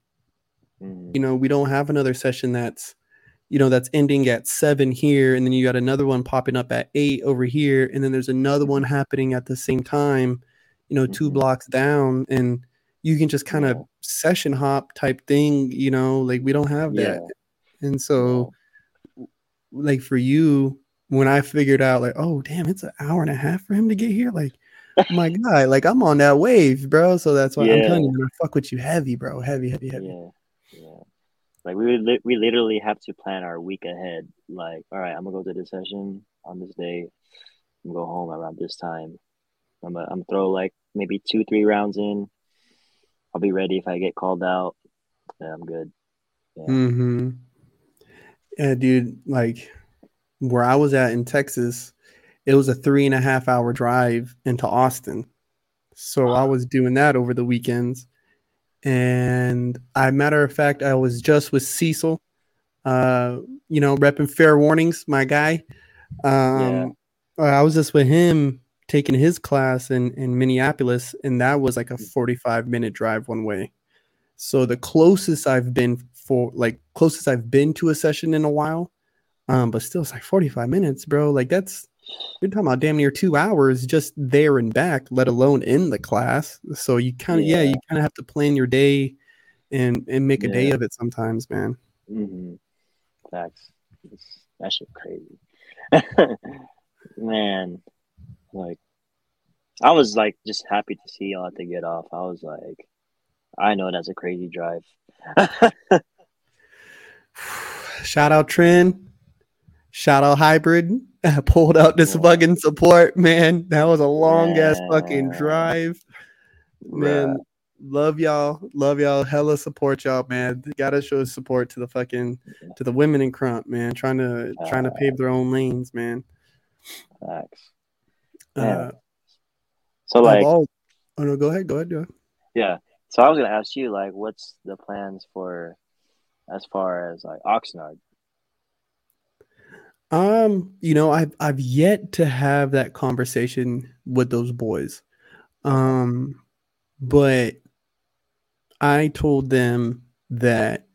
We don't have another session that's ending at 7 here, and then you got another one popping up at 8 over here, and then there's another one happening at the same time, 2 blocks down, and you can just kind of session hop type thing, like we don't have that. And so like for you, when I figured out like, oh damn, it's an hour and a half for him to get here, like my God, like I'm on that wave, bro. So that's why I'm telling you, I fuck with you heavy, bro. Heavy. Yeah. Like we literally have to plan our week ahead. Like, all right, I'm gonna go to this session on this day. I'm gonna go home around this time. I'm gonna throw like maybe 2-3 rounds in. I'll be ready if I get called out. Yeah, I'm good. Yeah. Yeah, dude. Like where I was at in Texas, it was a 3.5 hour drive into Austin. So I was doing that over the weekends. And matter of fact, I was just with Cecil, repping Fair Warnings, my guy. I was just with him taking his class in Minneapolis, and that was like a 45-minute drive one way. So the closest I've been to a session in a while, but still it's like 45 minutes, bro. Like you're talking about damn near 2 hours just there and back, let alone in the class. So you kind of have to plan your day and make a day of it sometimes, man. Facts. That shit crazy. Man, like I was like just happy to see y'all to get off. I was like, I know that's a crazy drive. Shout out Trend. Shout out Hybrid. I pulled out this Yeah, fucking support, man. That was a long ass fucking yeah, drive. bruh. Man, love y'all. Love y'all. Hella support y'all, man. Gotta show support to the fucking to the women in Crump, man. Trying to pave their own lanes, man. Facts. Uh Man. So I've like, all oh no, go ahead, go ahead, go ahead. yeah. So I was gonna ask you, like, what's the plans for as far as like Oxnard? I've yet to have that conversation with those boys. Okay. Um, but I told them that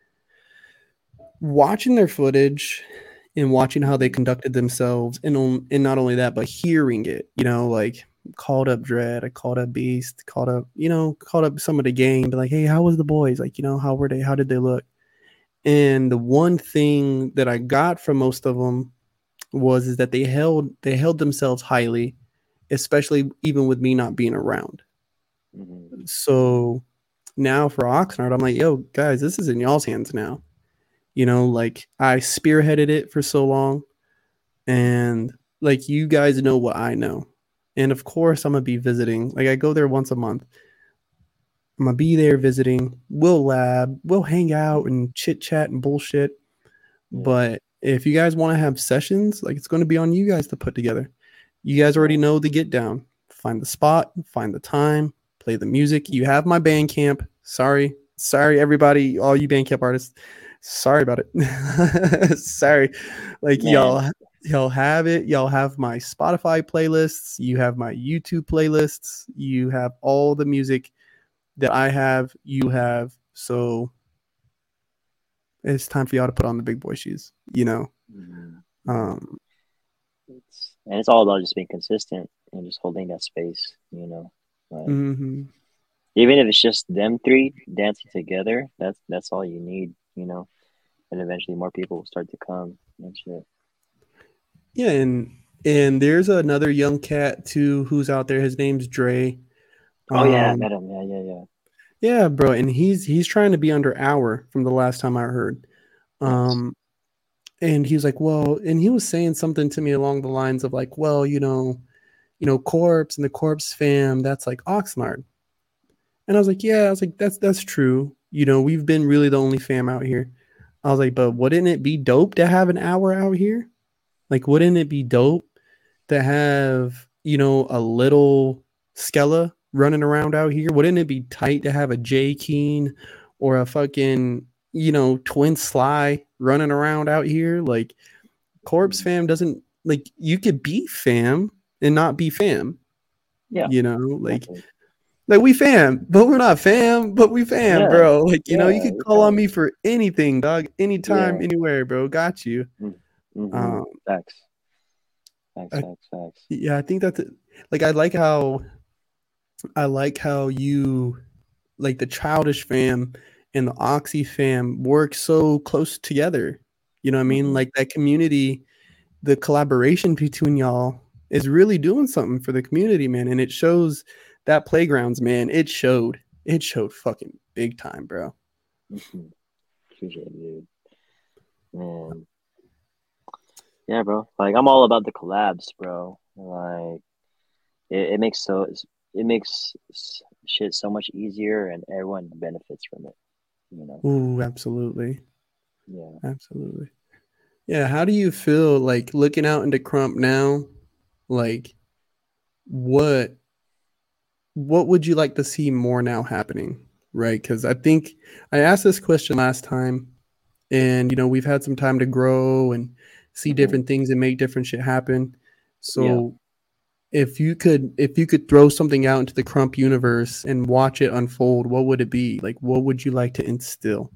watching their footage and watching how they Mm-hmm. conducted themselves, and not only that, but hearing it, like called up Dread, I called up Beast, called up some of the gang, be like, hey, how was the boys? Like, how were they? How did they look? And the one thing that I got from most of them was is that they held themselves highly, especially even with me not being around. Mm-hmm. So now for Oxnard, I'm like, yo, guys, this is in y'all's hands now. Like I spearheaded it for so long, and like you guys know what I know. And of course, I'm gonna be visiting. Like I go there once a month. I'm gonna be there visiting. We'll lab, we'll hang out Mm-hmm. and chit chat and bullshit. Yeah. But if you guys want to have sessions, like it's going to be on you guys to put together. You guys already Yeah. know the get down. Find the spot, find the time, play the music. You have my Bandcamp. Sorry, everybody, all you Bandcamp artists. Sorry about it. Sorry, like Man. y'all have it. Y'all have my Spotify playlists. You have my YouTube playlists. You have all the music that I have. You have. So it's time for y'all to put on the big boy shoes. Mm-hmm. Mm-hmm. Um, It's all about just being consistent and just holding that space, Like mhm. even if it's just them three dancing together, that's all you need. And eventually more people will start to come and shit. Yeah, and there's another young cat too who's out there. His name's Dre. Oh yeah, I Um, met him. Yeah, yeah, yeah. yeah, bro, and he's trying to be under hour from the last time I heard. Nice. Um, and he was like, well, and he was saying something to me along the lines of like, well, Corpse and the Corpse fam, that's like Oxnard. And I was like, yeah, I was like, that's true. We've been really the only fam out here. I was like, but wouldn't it be dope to have an hour out here? Like, wouldn't it be dope to have, a little Skella running around out here? Wouldn't it be tight to have a J Keen or a fucking, twin Sly running around out here? Like, Corpse Mhm. fam doesn't, like, you could be fam and not be fam, Yeah, like, exactly. we fam, but we're not fam, but we fam, Yeah, bro. Like, you yeah, could we call on can. me for anything, dog, anytime, Yeah. anywhere, bro. Got you. Mm-hmm. Um, Facts. Facts. I, Facts. Facts. yeah, I think that's it. Like, I like how you like the Childish fam and the Oxy fam work so close together. You know what I mean? Mm-hmm. Like that community, the collaboration between y'all is really doing something for the community, man. And it shows that playgrounds, man. It showed fucking big time, bro. Mm-hmm. Appreciate it, dude. Man. Yeah, bro. Like I'm all about the collabs, bro. Like it makes shit so much easier, and everyone benefits from it. You know. Ooh, absolutely. Yeah. Absolutely. Yeah. How do you feel like looking out into Crump now? Like what what would you like to see more now happening? Right? Because I think I asked this question last time, and we've had some time to grow and see Mm-hmm. different things and make different shit happen. Yeah. So if you could throw something out into the Crump universe and watch it unfold, what would it be? Like what would you like to instill?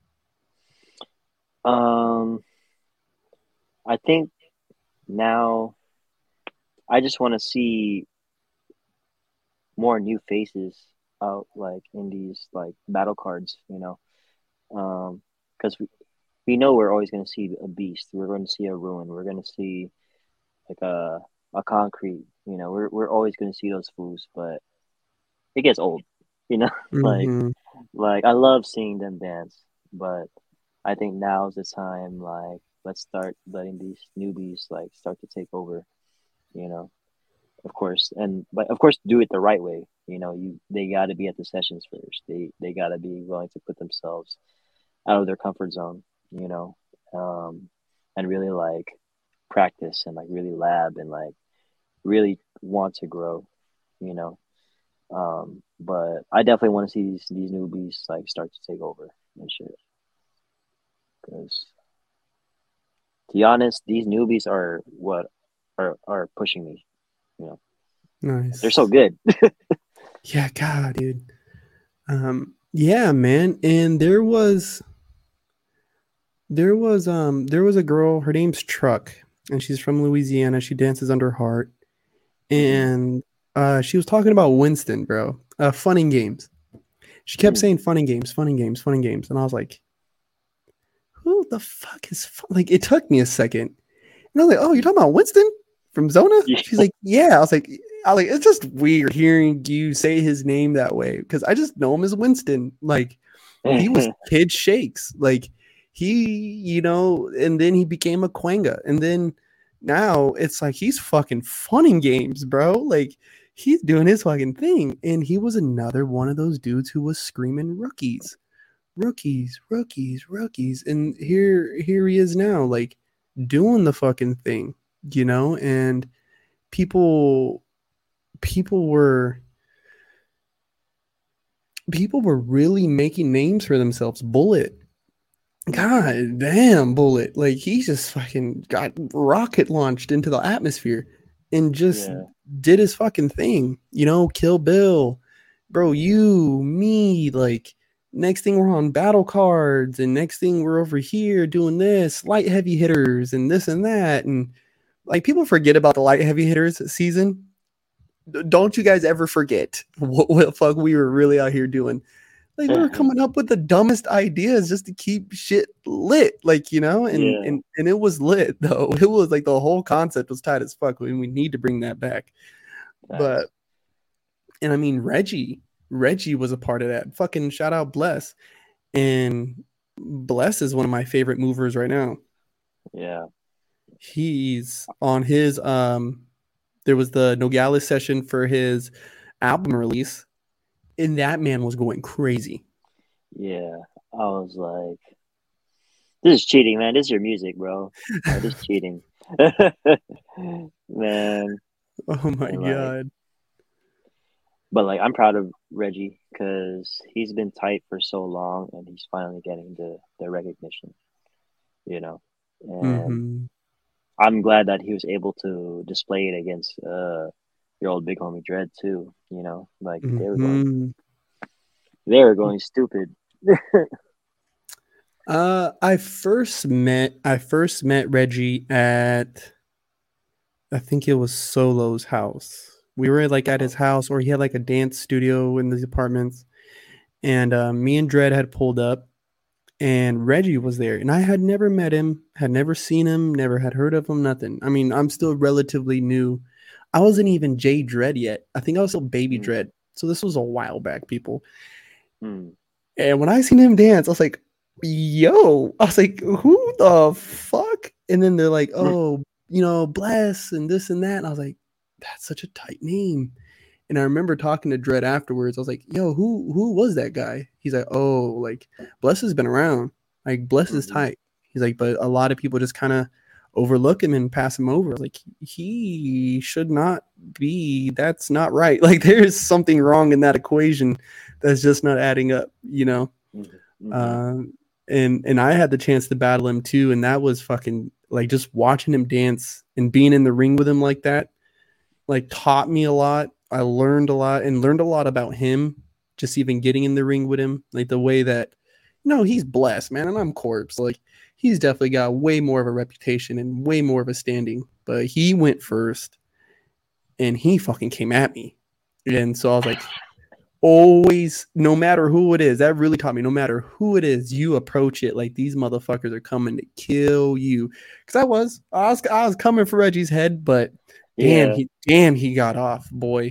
Um. I think now I just want to see more new faces out, like in these like battle cards. Because we know we're always going to see a beast. We're going to see a ruin. We're going to see like a concrete. We're always going to see those fools, but it gets old. You know, like Hmm. like I love seeing them dance, but I think now's the time. Like let's start letting these newbies like start to take over, you know. Of course, but of course do it the right way. They got to be at the sessions first. They got to be willing to put themselves out of their comfort zone, you know, um, and really like practice and like really lab and like really want to grow, you know. But I definitely want to see these newbies like start to take over and shit. Because to be honest, these newbies are what are pushing me. You know, they're so Nice. good. Yeah, God, dude. Yeah, man. And there was a girl, her name's Truck, and she's from Louisiana. She dances under Heart. Mm-hmm. And she was talking about Winston, bro. Fun and games. She kept Mm. saying fun and games, fun and games, fun and games. And I was like, who the fuck is fun? Like, it took me a second. And I was like, oh, you're talking about Winston from Zona? Yeah. She's like, yeah. I was like, it's just weird hearing you say his name that way because I just know him as Winston. Like, he was Kid Shakes. Like, and then he became a Quanga. And then now it's like he's fucking fun and games, bro. Like, he's doing his fucking thing. And he was another one of those dudes who was screaming rookies, rookies, rookies, rookies. And here he is now, like doing the fucking thing, and people people were people were really making names for themselves. Bullet. Mm-hmm. God damn, Bullet. Like he just fucking got rocket launched into the atmosphere and just Yeah. did his fucking thing. Kill Bill. Bro, you, me, like next thing we're on battle cards and next thing we're over here doing this, light heavy hitters and this and that. And like people forget about the light heavy hitters season. Don't you guys ever forget what the fuck we were really out here doing. Like we were coming up with the dumbest ideas just to keep shit lit, like and Yeah. and and it was lit though. It was like the whole concept was tight as fuck. We need to bring that back. But Facts. and I mean Reggie was a part of that. Fucking shout out Bless. And Bless is one of my favorite movers right now. Yeah. He's on his there was the Nogales session for his album release, and that man was going crazy. Yeah. I was like, this is cheating, man. This is your music, bro. Like, this is cheating. Man. Oh my And like, god. but like, I'm proud of Reggie because he's been tight for so long and he's finally getting the recognition, you know. And Mm-hmm. I'm glad that he was able to display it against your old big homie Dread too. Like Mm-hmm. they were going stupid. I first met Reggie at, I think it was Solo's house. We were like at his Oh, house, or he had like a dance studio in these apartments, and me and Dread had pulled up, and Reggie was there, and I had never met him, had never seen him, never had heard of him, nothing. I mean, I'm still relatively new. I wasn't even J Dread yet. I think I was still Baby mm, Dread. So this was a while back, people. mm, And when I seen him dance, I was like, yo, I was like, who the fuck? And then they're like, mm, oh, Bless and this and that. And I was like, that's such a tight name. And I remember talking to Dread afterwards. I was like, yo, who was that guy? He's like, oh, like Bless has been around. Like Bless is mm, tight. He's like, but a lot of people just kind of overlook him and pass him over. Like he should not be. That's not right. Like there's something wrong in that equation that's just not adding up. mm, mm, Um, and I had the chance to battle him too, and that was fucking like just watching him dance and being in the ring with him like that, like taught me a lot. I learned a lot and learned a lot about him. Just even getting in the ring with him, like the way that, he's blessed, man, and I'm Corpse. Like he's definitely got way more of a reputation and way more of a standing. But he went first, and he fucking came at me, and so I was like, always, no matter who it is, that really taught me, no matter who it is, you approach it like these motherfuckers are coming to kill you. Because I was coming for Reggie's head, but yeah. damn he got off, boy.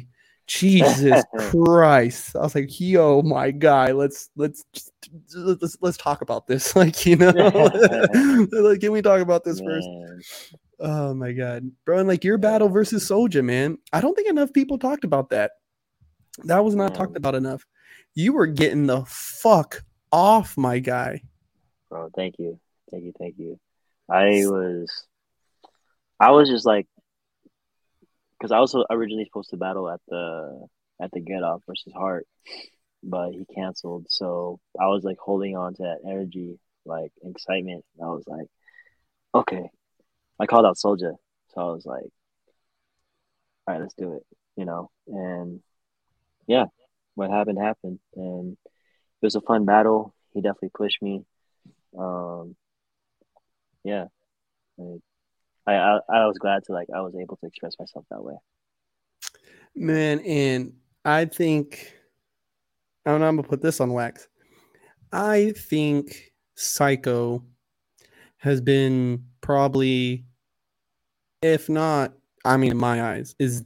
Jesus Christ. I was like, yo, my guy, let's talk about this. Like, like, can we talk about this first? Man, Oh my god. Bro, and like your battle yeah, versus Soulja, man. I don't think enough people talked about that. That was not talked man, about enough. You were getting the fuck off, my guy. bro, thank you, thank you, thank you. I was, I was just like, because I was originally supposed to battle at the Get Off versus Hart, but he canceled. So I was like holding on to that energy, like excitement. I was like, okay. I called out Soldier, so I was like, all right, let's do it, And yeah, what happened happened, and it was a fun battle. He definitely pushed me. Um, yeah, like, I was glad to like I was able to express myself that way. Man, and I think I don't know, I'm gonna put this on wax. I think Psycho has been probably, if not, I mean, in my eyes, is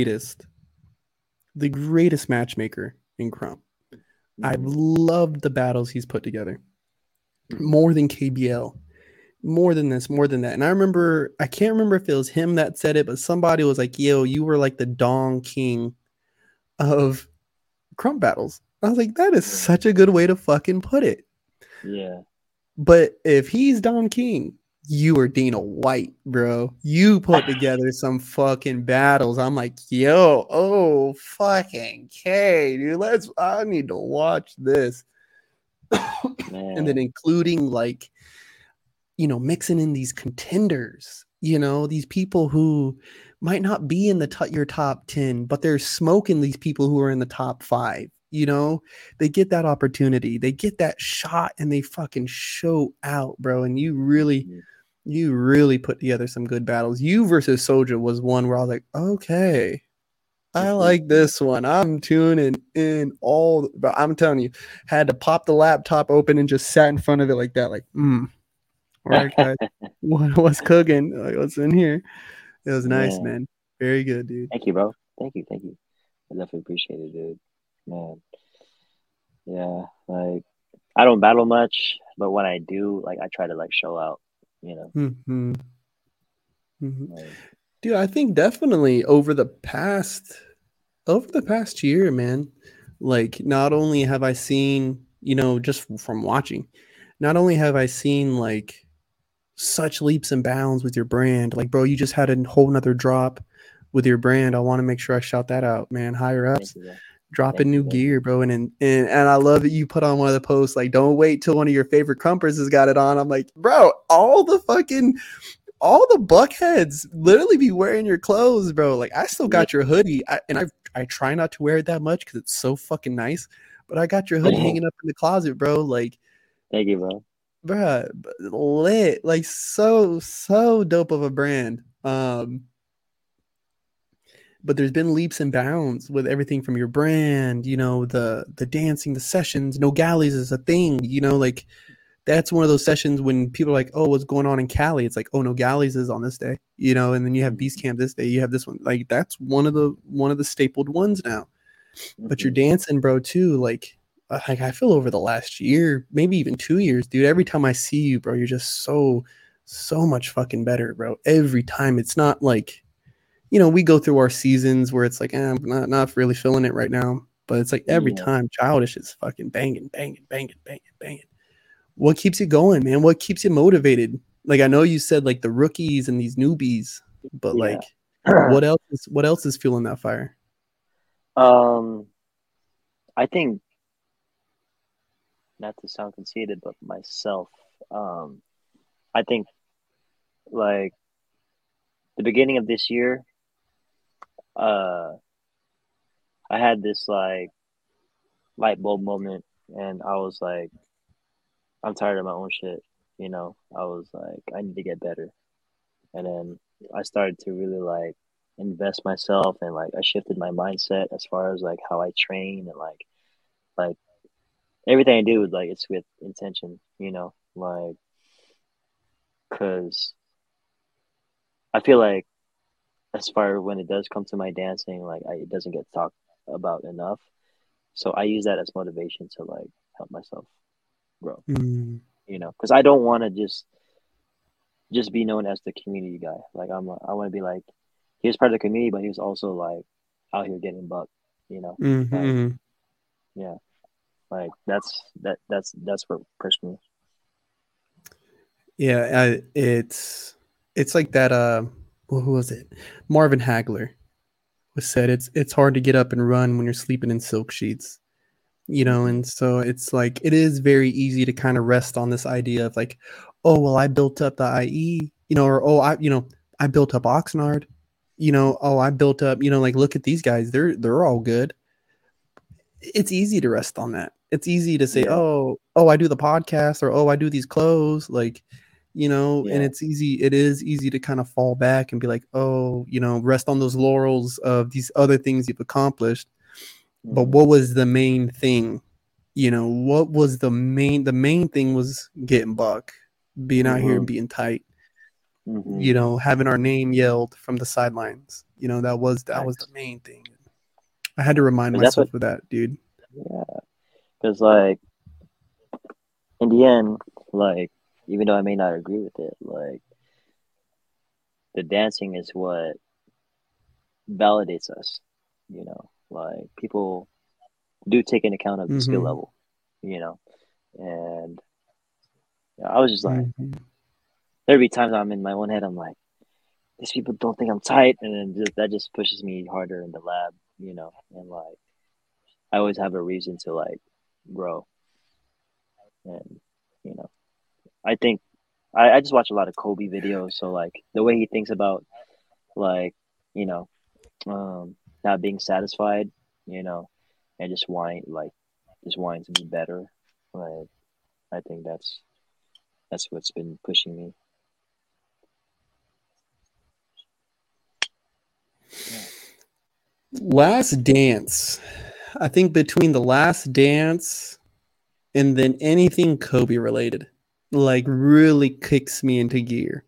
the greatest matchmaker in Crump. I've Mm-hmm. loved the battles he's put together Mm-hmm. more than KBL, more than this, more than that. And I remember, I can't remember if it was him that said it, but somebody was like, yo, you were like the Dong King of Crump battles. I was like, that is Yeah, such a good way to fucking put it. yeah, But if he's Don King, you are Dana White, bro. You put together some fucking battles. I'm like, yo, oh fucking K, dude. I need to watch this. And then man. including like, mixing in these contenders, these people who might not be in your top 10, but they're smoking these people who are in the top 5. They get that opportunity, they get that shot, and they fucking show out, bro. And Mm-hmm. you really put together some good battles. You versus Soja was one where I was like, okay, I Mm-hmm. like this one. I'm tuning in but I'm telling you, had to pop the laptop open and just sat in front of it like that, like, all right, guys. What's cooking? Like, what's in here? It was nice, Man, man. Very good, dude. thank you, bro. Thank you. I definitely appreciate it, dude. Man, yeah, like. I don't battle much, but when I do, like I try to like show out, you know. Mm-hmm. Mm-hmm. Like, Dude, I think definitely over the past year, man, like not only have I seen, just from watching, not only have I seen like such leaps and bounds with your brand. Like, bro, you just had a whole nother drop with your brand. I want to make sure I shout that out, man. Higher thank ups you, bro. dropping Thank you, new thank you. gear, bro. And I love that you put on one of the posts like, don't wait till one of your favorite crumpers has got it on. I'm like, bro, all the buckheads literally be wearing your clothes, bro. Like, I still Yeah. got your hoodie, I try not to wear it that much because it's so fucking nice. But I got your hoodie hanging up in the closet, bro. Like, Thank you, bro. bruh, lit, like so dope of a brand. But there's been leaps and bounds with everything from your brand, the dancing, the sessions. No galleys is a thing, like that's one of those sessions when people are like, oh, what's going on in Cali? It's like, oh, no galleys is on this day, and then you have Beast Mm-hmm. Camp this day, you have this one. Like that's one of the stapled ones now. But you're Mm-hmm. dancing, bro, too. Like I feel over the last year, maybe even 2 years, dude. Every time I see you, bro, you're just so much fucking better, bro. Every time. It's not like we go through our seasons where it's like, I'm not really feeling it right now. But it's like every Yeah. time Childish is fucking banging, banging, banging, banging, banging. What keeps you going, man? What keeps you motivated? Like I know you said like the rookies and these newbies, but Yeah. like what else is fueling that fire? um, I think not to sound conceited, but myself, um, I think like the beginning of this year, uh, I had this like light bulb moment, and I was like, I'm tired of my own shit. I was like, I need to get better. And then I started to really like invest myself, and like I shifted my mindset as far as like how I train, and like everything I do is like it's with intention, like because I feel like as far when it does come to my dancing, like it doesn't get talked. about enough. So I use that as motivation to like help myself grow. Mm. Because I don't want to just be known as the community guy. Like I want to be like he was part of the community, but he was also like out here getting buck. Like Mm-hmm. yeah, like that's what pushed me. Yeah, it's like that. Who was it? Marvin Hagler was said it's hard to get up and run when you're sleeping in silk sheets. Hmm. And so it's like it is very easy to kind of rest on this idea of like, oh well, I built up the IE, or oh I built up Oxnard, oh I built up, like look at these guys, they're all good. It's easy to rest on that. It's easy to say, Yeah, oh, I do the podcast, or oh, I do these clothes, like, and yeah. it is easy to kind of fall back and be like, oh, rest on those laurels of these other things you've accomplished. But Hmm. what was the main thing? What was the main thing was getting buck, being out here and Hmm. being tight, Hmm. having our name yelled from the sidelines. That was the Facts. main thing. I had to remind Because that's what. myself of that, dude. Yeah. Because like in the end, like even though I may not agree with it, like the dancing is what validates us. Like people do take into account of the skill Mm-hmm. level. You know, and I was just like, Mm-hmm. there'd be times I'm in my own head. I'm like, these people don't think I'm tight, and then that just pushes me harder in the lab. And like I always have a reason to like grow, and you know, I think I just watch a lot of Kobe videos, so like the way he thinks about like you know not being satisfied, you know, and just wanting to be better. Like I think that's what's been pushing me. Yeah. Last Dance. I think between the Last Dance and then anything Kobe related, like really kicks me into gear.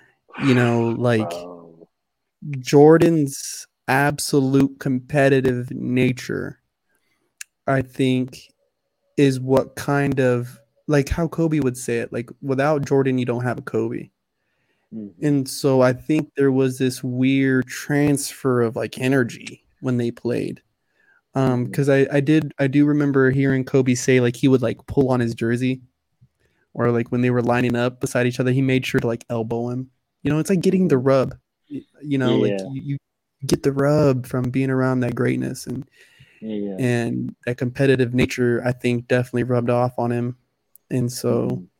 Like Bro. Jordan's absolute competitive nature, I think, is what kind of like how Kobe would say it, like without Jordan, you don't have a Kobe. Hmm. And so I think there was this weird transfer of like energy when they played. Hmm. Because I do remember hearing Kobe say like he would like pull on his jersey, or like when they were lining up beside each other, he made sure to like elbow him. It's like getting the Hmm. rub. Like Yeah. you get the rub from being around that greatness, and Yeah. and that competitive nature, I think, definitely rubbed off on him. And so Hmm.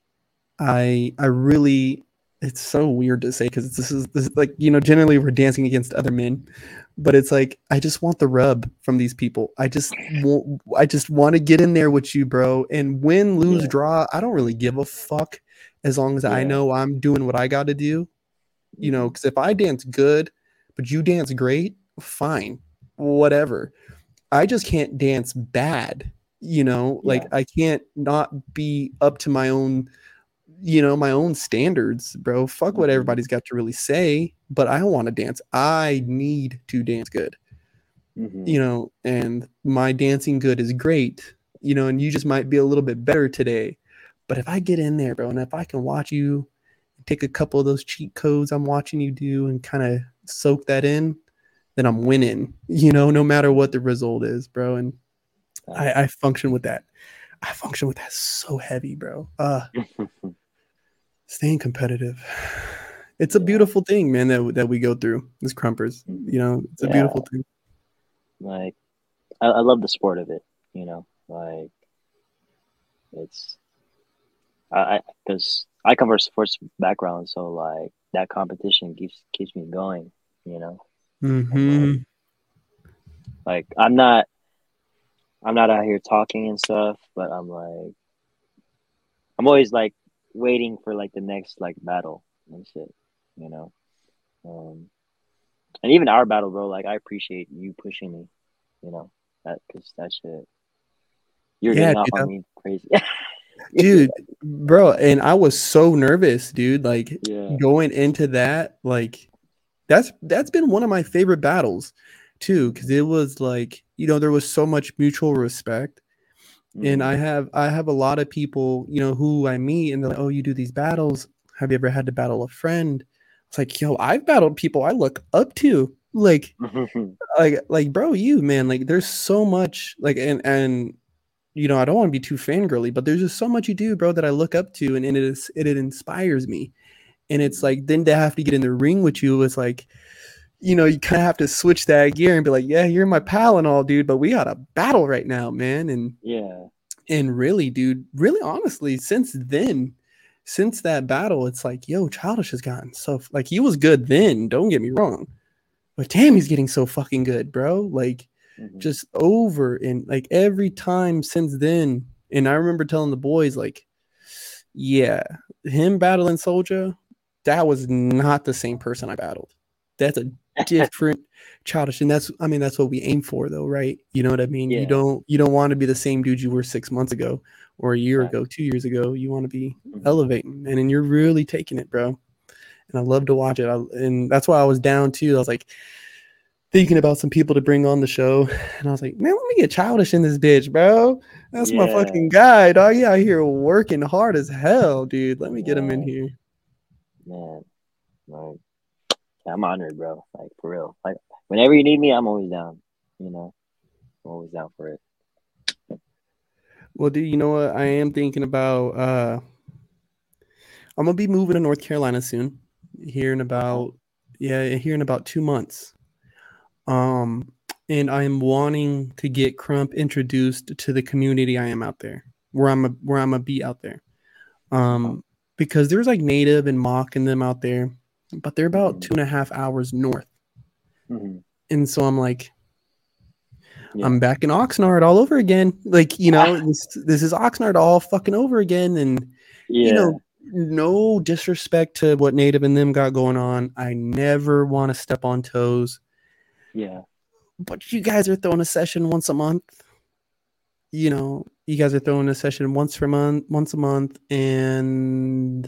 I really, it's so weird to say because this is like, generally we're dancing against other men, but it's like I just want the rub from these people. I just want to get in there with you, bro. And win, lose, Yeah. draw, I don't really give a fuck as long as I Yeah. know I'm doing what I got to do. Hmm. Because if I dance good, but you dance great, fine, whatever. I just can't dance bad. Like Yeah. I can't not be up to my own standards, bro. Fuck what Hmm. everybody's got to really say, but I want to dance. I need to dance good, Hmm. and my dancing good is great, and you just might be a little bit better today. But if I get in there, bro, and if I can watch you take a couple of those cheat codes I'm watching you do and kind of soak that in, then I'm winning, no matter what the result is, bro. And I function with that. I function with that so heavy, bro. Staying competitive. It's a Yeah. beautiful thing, man, that we go through as crumpers. Hmm. It's a Yeah. beautiful thing. Like I love the sport of it. Like it's I because I come from a sports background, so like that competition keeps me going. You know, and Mm-hmm. like I'm not out here talking and stuff, but I'm always like waiting for like the next like battle and shit. You know, um, and even our battle, bro. Like I appreciate you pushing me. You know that because that shit you're Yeah, getting off dude. on me crazy. Yeah, Dude, bro, and I was so nervous, dude. Like yeah. going into that, like that's been one of my favorite battles too, because Mm-hmm. it was like, there was so much mutual respect. And Mm-hmm. I have a lot of people, who I meet and they're like, oh, you do these battles. Have you ever had to battle a friend? It's like, yo, I've battled people I look up to. Like, bro, you man, like there's so much like and I don't want to be too fangirly, but there's just so much you do, bro, that I look up to and it inspires me. And it's Mm-hmm. like then to have to get in the ring with you, it's like, you kind of have to switch that gear and be like, yeah, you're my pal and all, dude, but we got a battle right now, man. Yeah. And really, dude, really honestly, since that battle, it's like, yo, Childish has gotten so like he was good then, don't get me wrong. But damn, he's getting so fucking good, bro. Like Mm-hmm. just over and like every time since then. And I remember telling the boys, like, yeah, him battling Soldier, that was not the same person I battled. That's a different Childish. And that's what we aim for though, right? You know what I mean? You Yeah. don't you don't want to be the same dude you were 6 months ago or a year ago, Facts. 2 years ago. You want to be Mm-hmm. elevating. And then you're really taking it, bro. And I love to watch it. And that's why I was down too. I was like thinking about some people to bring on the show. And I was like, man, let me get Childish in this bitch, bro. That's my Yeah. fucking guy, dog. Yeah, out here working hard as hell, dude. Let me get him in Yeah. here. Man. Like, I'm honored, bro. Like, for real. Like, whenever you need me, I'm always down. You know, I'm always down for it. Well, dude, you know what? I am thinking about I'm gonna be moving to North Carolina soon. Here in Okay. about here in about 2 months. Um and I'm wanting to get Crump introduced to the community I am out there. Where I'm a be out there. Okay. Um because there's like native and mock and them out there, but they're about Mm-hmm. 2.5 hours north. Mm-hmm. And so I'm like, Yeah. I'm back in Oxnard all over again. Like, this is Oxnard all fucking over again. And, you Yeah. know, no disrespect to what Native and them got going on. I never want to step on toes. Yeah. But you guys are throwing a session once a month. You guys are throwing a session once a month. And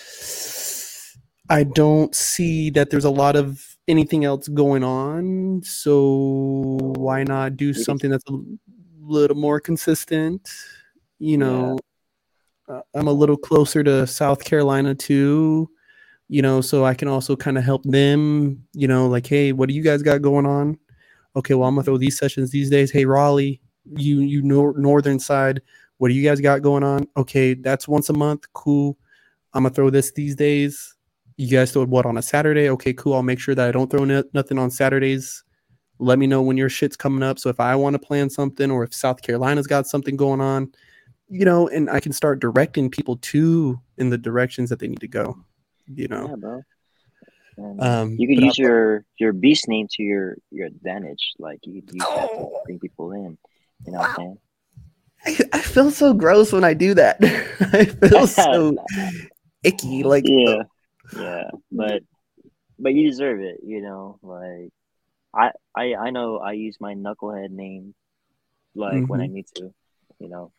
I don't see that there's a lot of anything else going on. So why So not do we could. something that's a little more consistent? You Yeah. know, I'm a Yeah. little closer to South Carolina too, so I can also kind of help them, like, hey, what do you guys got going on? Okay, well, I'm gonna Mm-hmm. throw these sessions these days. Hey, Raleigh, northern side, what do you guys got going on? Okay, that's once a month. Cool. I'm gonna throw this these days. You guys throw what on a Saturday? Okay, cool. I'll make sure that I don't throw nothing on Saturdays. Let me know when your shit's coming up. So if I want to plan something or if South Carolina's got something going on, and I can start directing people to in the directions that they need to go. You know, Yeah, bro. And you could but I use your beast name to your advantage. Like you could use that to oh bring people in. You know wow, what I feel so gross when I do that. I feel I'm saying? so icky. Like, Yeah. Yeah. But you deserve it. You know, like I know I use my knucklehead name like when I mhm. need to. You know,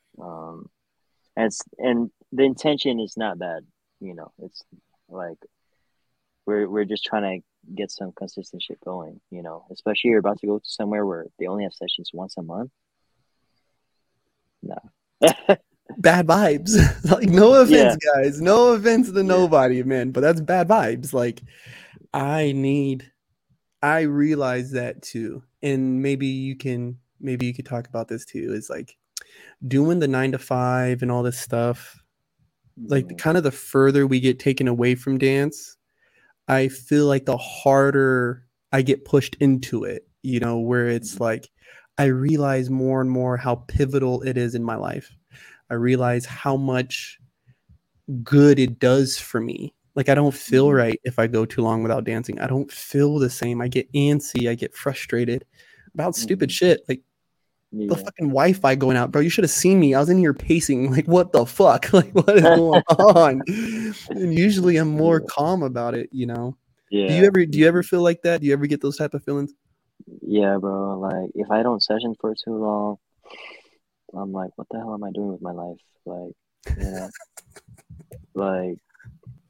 and the intention is not bad. You know, it's like we're just trying to get some consistent shit going. You know, especially you're about to go to somewhere where they only have sessions once a month. No. Bad vibes. Like, no offense, Yeah. guys. No offense to Yeah. nobody, man. But that's bad vibes. Like, I need. I realize that too, and maybe you could talk about this too. Is like doing the 9 to 5 and all this stuff. Like, Hmm. kind of the further we get taken away from dance, I feel like the harder I get pushed into it. Where it's Hmm. like I realize more and more how pivotal it is in my life. I realize how much good it does for me. Like, I don't feel Hmm. right if I go too long without dancing. I don't feel the same. I get antsy. I get frustrated about stupid Hmm. shit. Like the Yeah. fucking Wi-Fi going out, bro. You should have seen me. I was in here pacing. Like, what the fuck? Like, what is going on? And usually I'm more Yeah. calm about it. Do you Yeah. ever do you ever feel like that? Do you ever get those type of feelings? Yeah, bro. Like if I don't session for too long, I'm like, what the hell am I doing with my life? Like, you know, like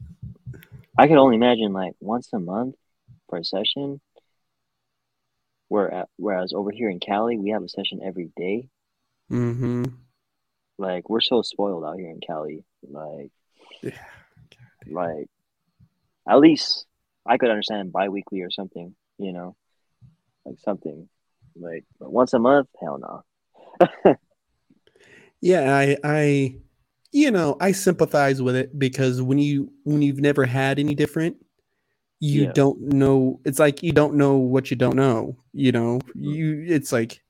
I could only imagine like once a month for a session. whereas over here in Cali, we have a session every day. Mm-hmm. Like we're so spoiled out here in Cali. Yeah. Like at least I could understand bi-weekly or something, like something like but once a month, hell no. Yeah, I sympathize with it because when you've never had any different, you Yeah. don't know. It's like you don't know what you don't know. Hmm. It's like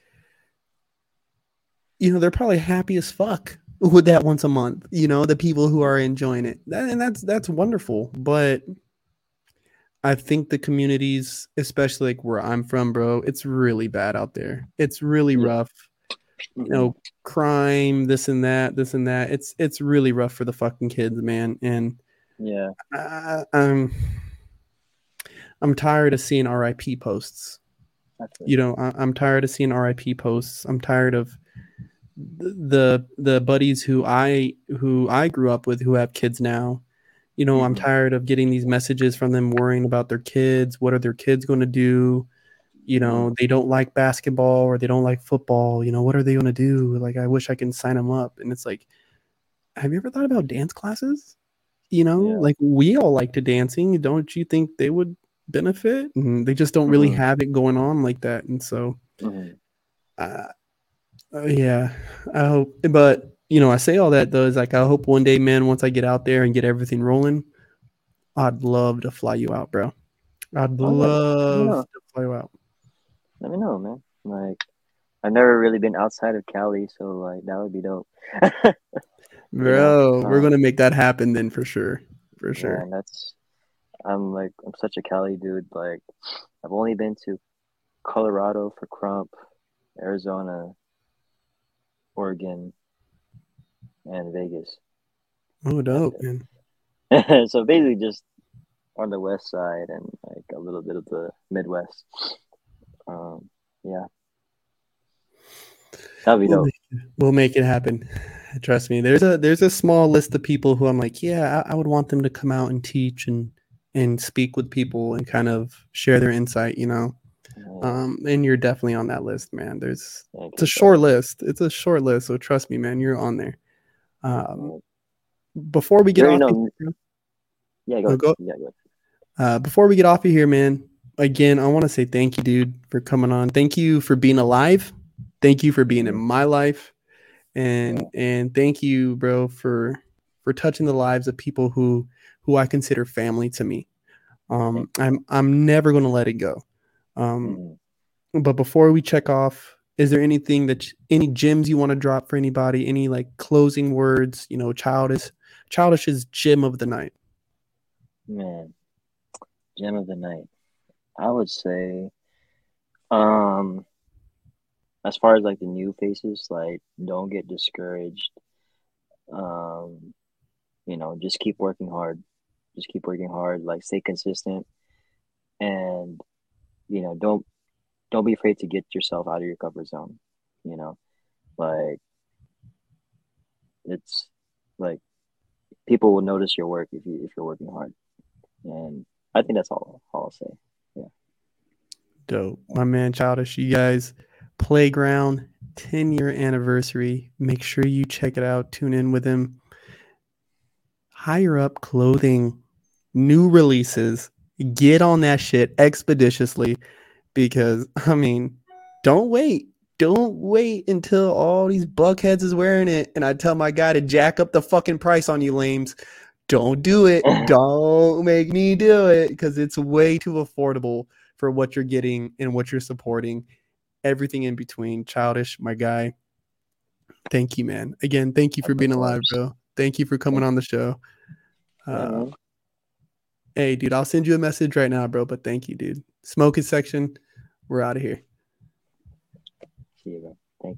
they're probably happy as fuck with that once a month. The people who are enjoying it, and that's wonderful. But I think the communities, especially like where I'm from, bro, it's really bad out there. It's really Yeah. rough. You Hmm. know, crime, this and that, this and that. It's really rough for the fucking kids, man. And Yeah. I, I'm I'm tired of seeing RIP posts. I feel you. I'm tired of seeing RIP posts. I'm tired of the buddies who I grew up with who have kids now. I'm Hmm. tired of getting these messages from them worrying about their kids. What are their kids going to do? Hmm. They don't like basketball or they don't like football. What are they going to do? Like, I wish I can sign them up. And it's like, have you ever thought about dance classes? Yeah. Like we all like to dancing. Don't you think they would benefit? And they just don't really Hmm. have it going on like that. And so, Hmm. uh, yeah, I hope. But I say all that though is like I hope one day, man, once I get out there and get everything rolling, I'd love to fly you out, bro. I'd Oh yeah. Let me love know. to fly you out, Let me know, man. Like I've never really been outside of Cali, so like that would be dope. you know? bro. We're gonna make that happen then for sure, for Yeah, sure. and I'm such a Cali dude. Like I've only been to Colorado for Crump, Arizona, Oregon, and Vegas. Oh, That's dope, man. it. So basically just on the west side and like a little bit of the Midwest. Um, yeah, that'd be We'll dope. make we'll make it happen. Trust me. There's a small list of people who I'm like, yeah, I would want them to come out and teach and speak with people and kind of share their insight. Yeah, And you're definitely on that list, man. thank It's a you, bro. short list. It's a short list, so trust me, man. You're on there. Um, Uh, before we you get already off of know. here, Yeah, oh, go. go. Yeah, go. Before we get off of here, man. Again, I want to say thank you, dude, for coming on. Thank you for being alive. Thank you for being in Hmm. my life. and Yeah, and thank you, bro, for touching the lives of people who I consider family to me. thank you, bro. I'm never gonna let it go. Um, Hmm. but before we check off, is there anything any gems you want to drop for anybody? Any like closing words? Childish's gem of the night. Man, gem of the night. I would say, um, as far as like the new faces, like don't get discouraged. Um, just keep working hard. Just keep working hard. Like stay consistent, and don't be afraid to get yourself out of your comfort zone. You know, like it's like people will notice your work if you're working hard, and I think that's all I'll say. Yeah. Dope, my man, Childish. You guys, Playground 10-year anniversary. Make sure you check it out. Tune in with him. Higher Up Clothing, new releases. Get on that shit expeditiously because, I mean, don't wait. Don't wait until all these buckheads is wearing it and I tell my guy to jack up the fucking price on you lames. Don't do it. Don't make me do it because it's way too affordable for what you're getting and what you're supporting. Everything in between. Childish, my guy. Thank you, man. Again, thank you for Of being alive, course. bro. Thank you for coming Thank on you. the show. Yeah, Uh, man. Hey, dude, I'll send you a message right now, bro. But thank you, dude. Smoking section. We're out of here. See you, bro.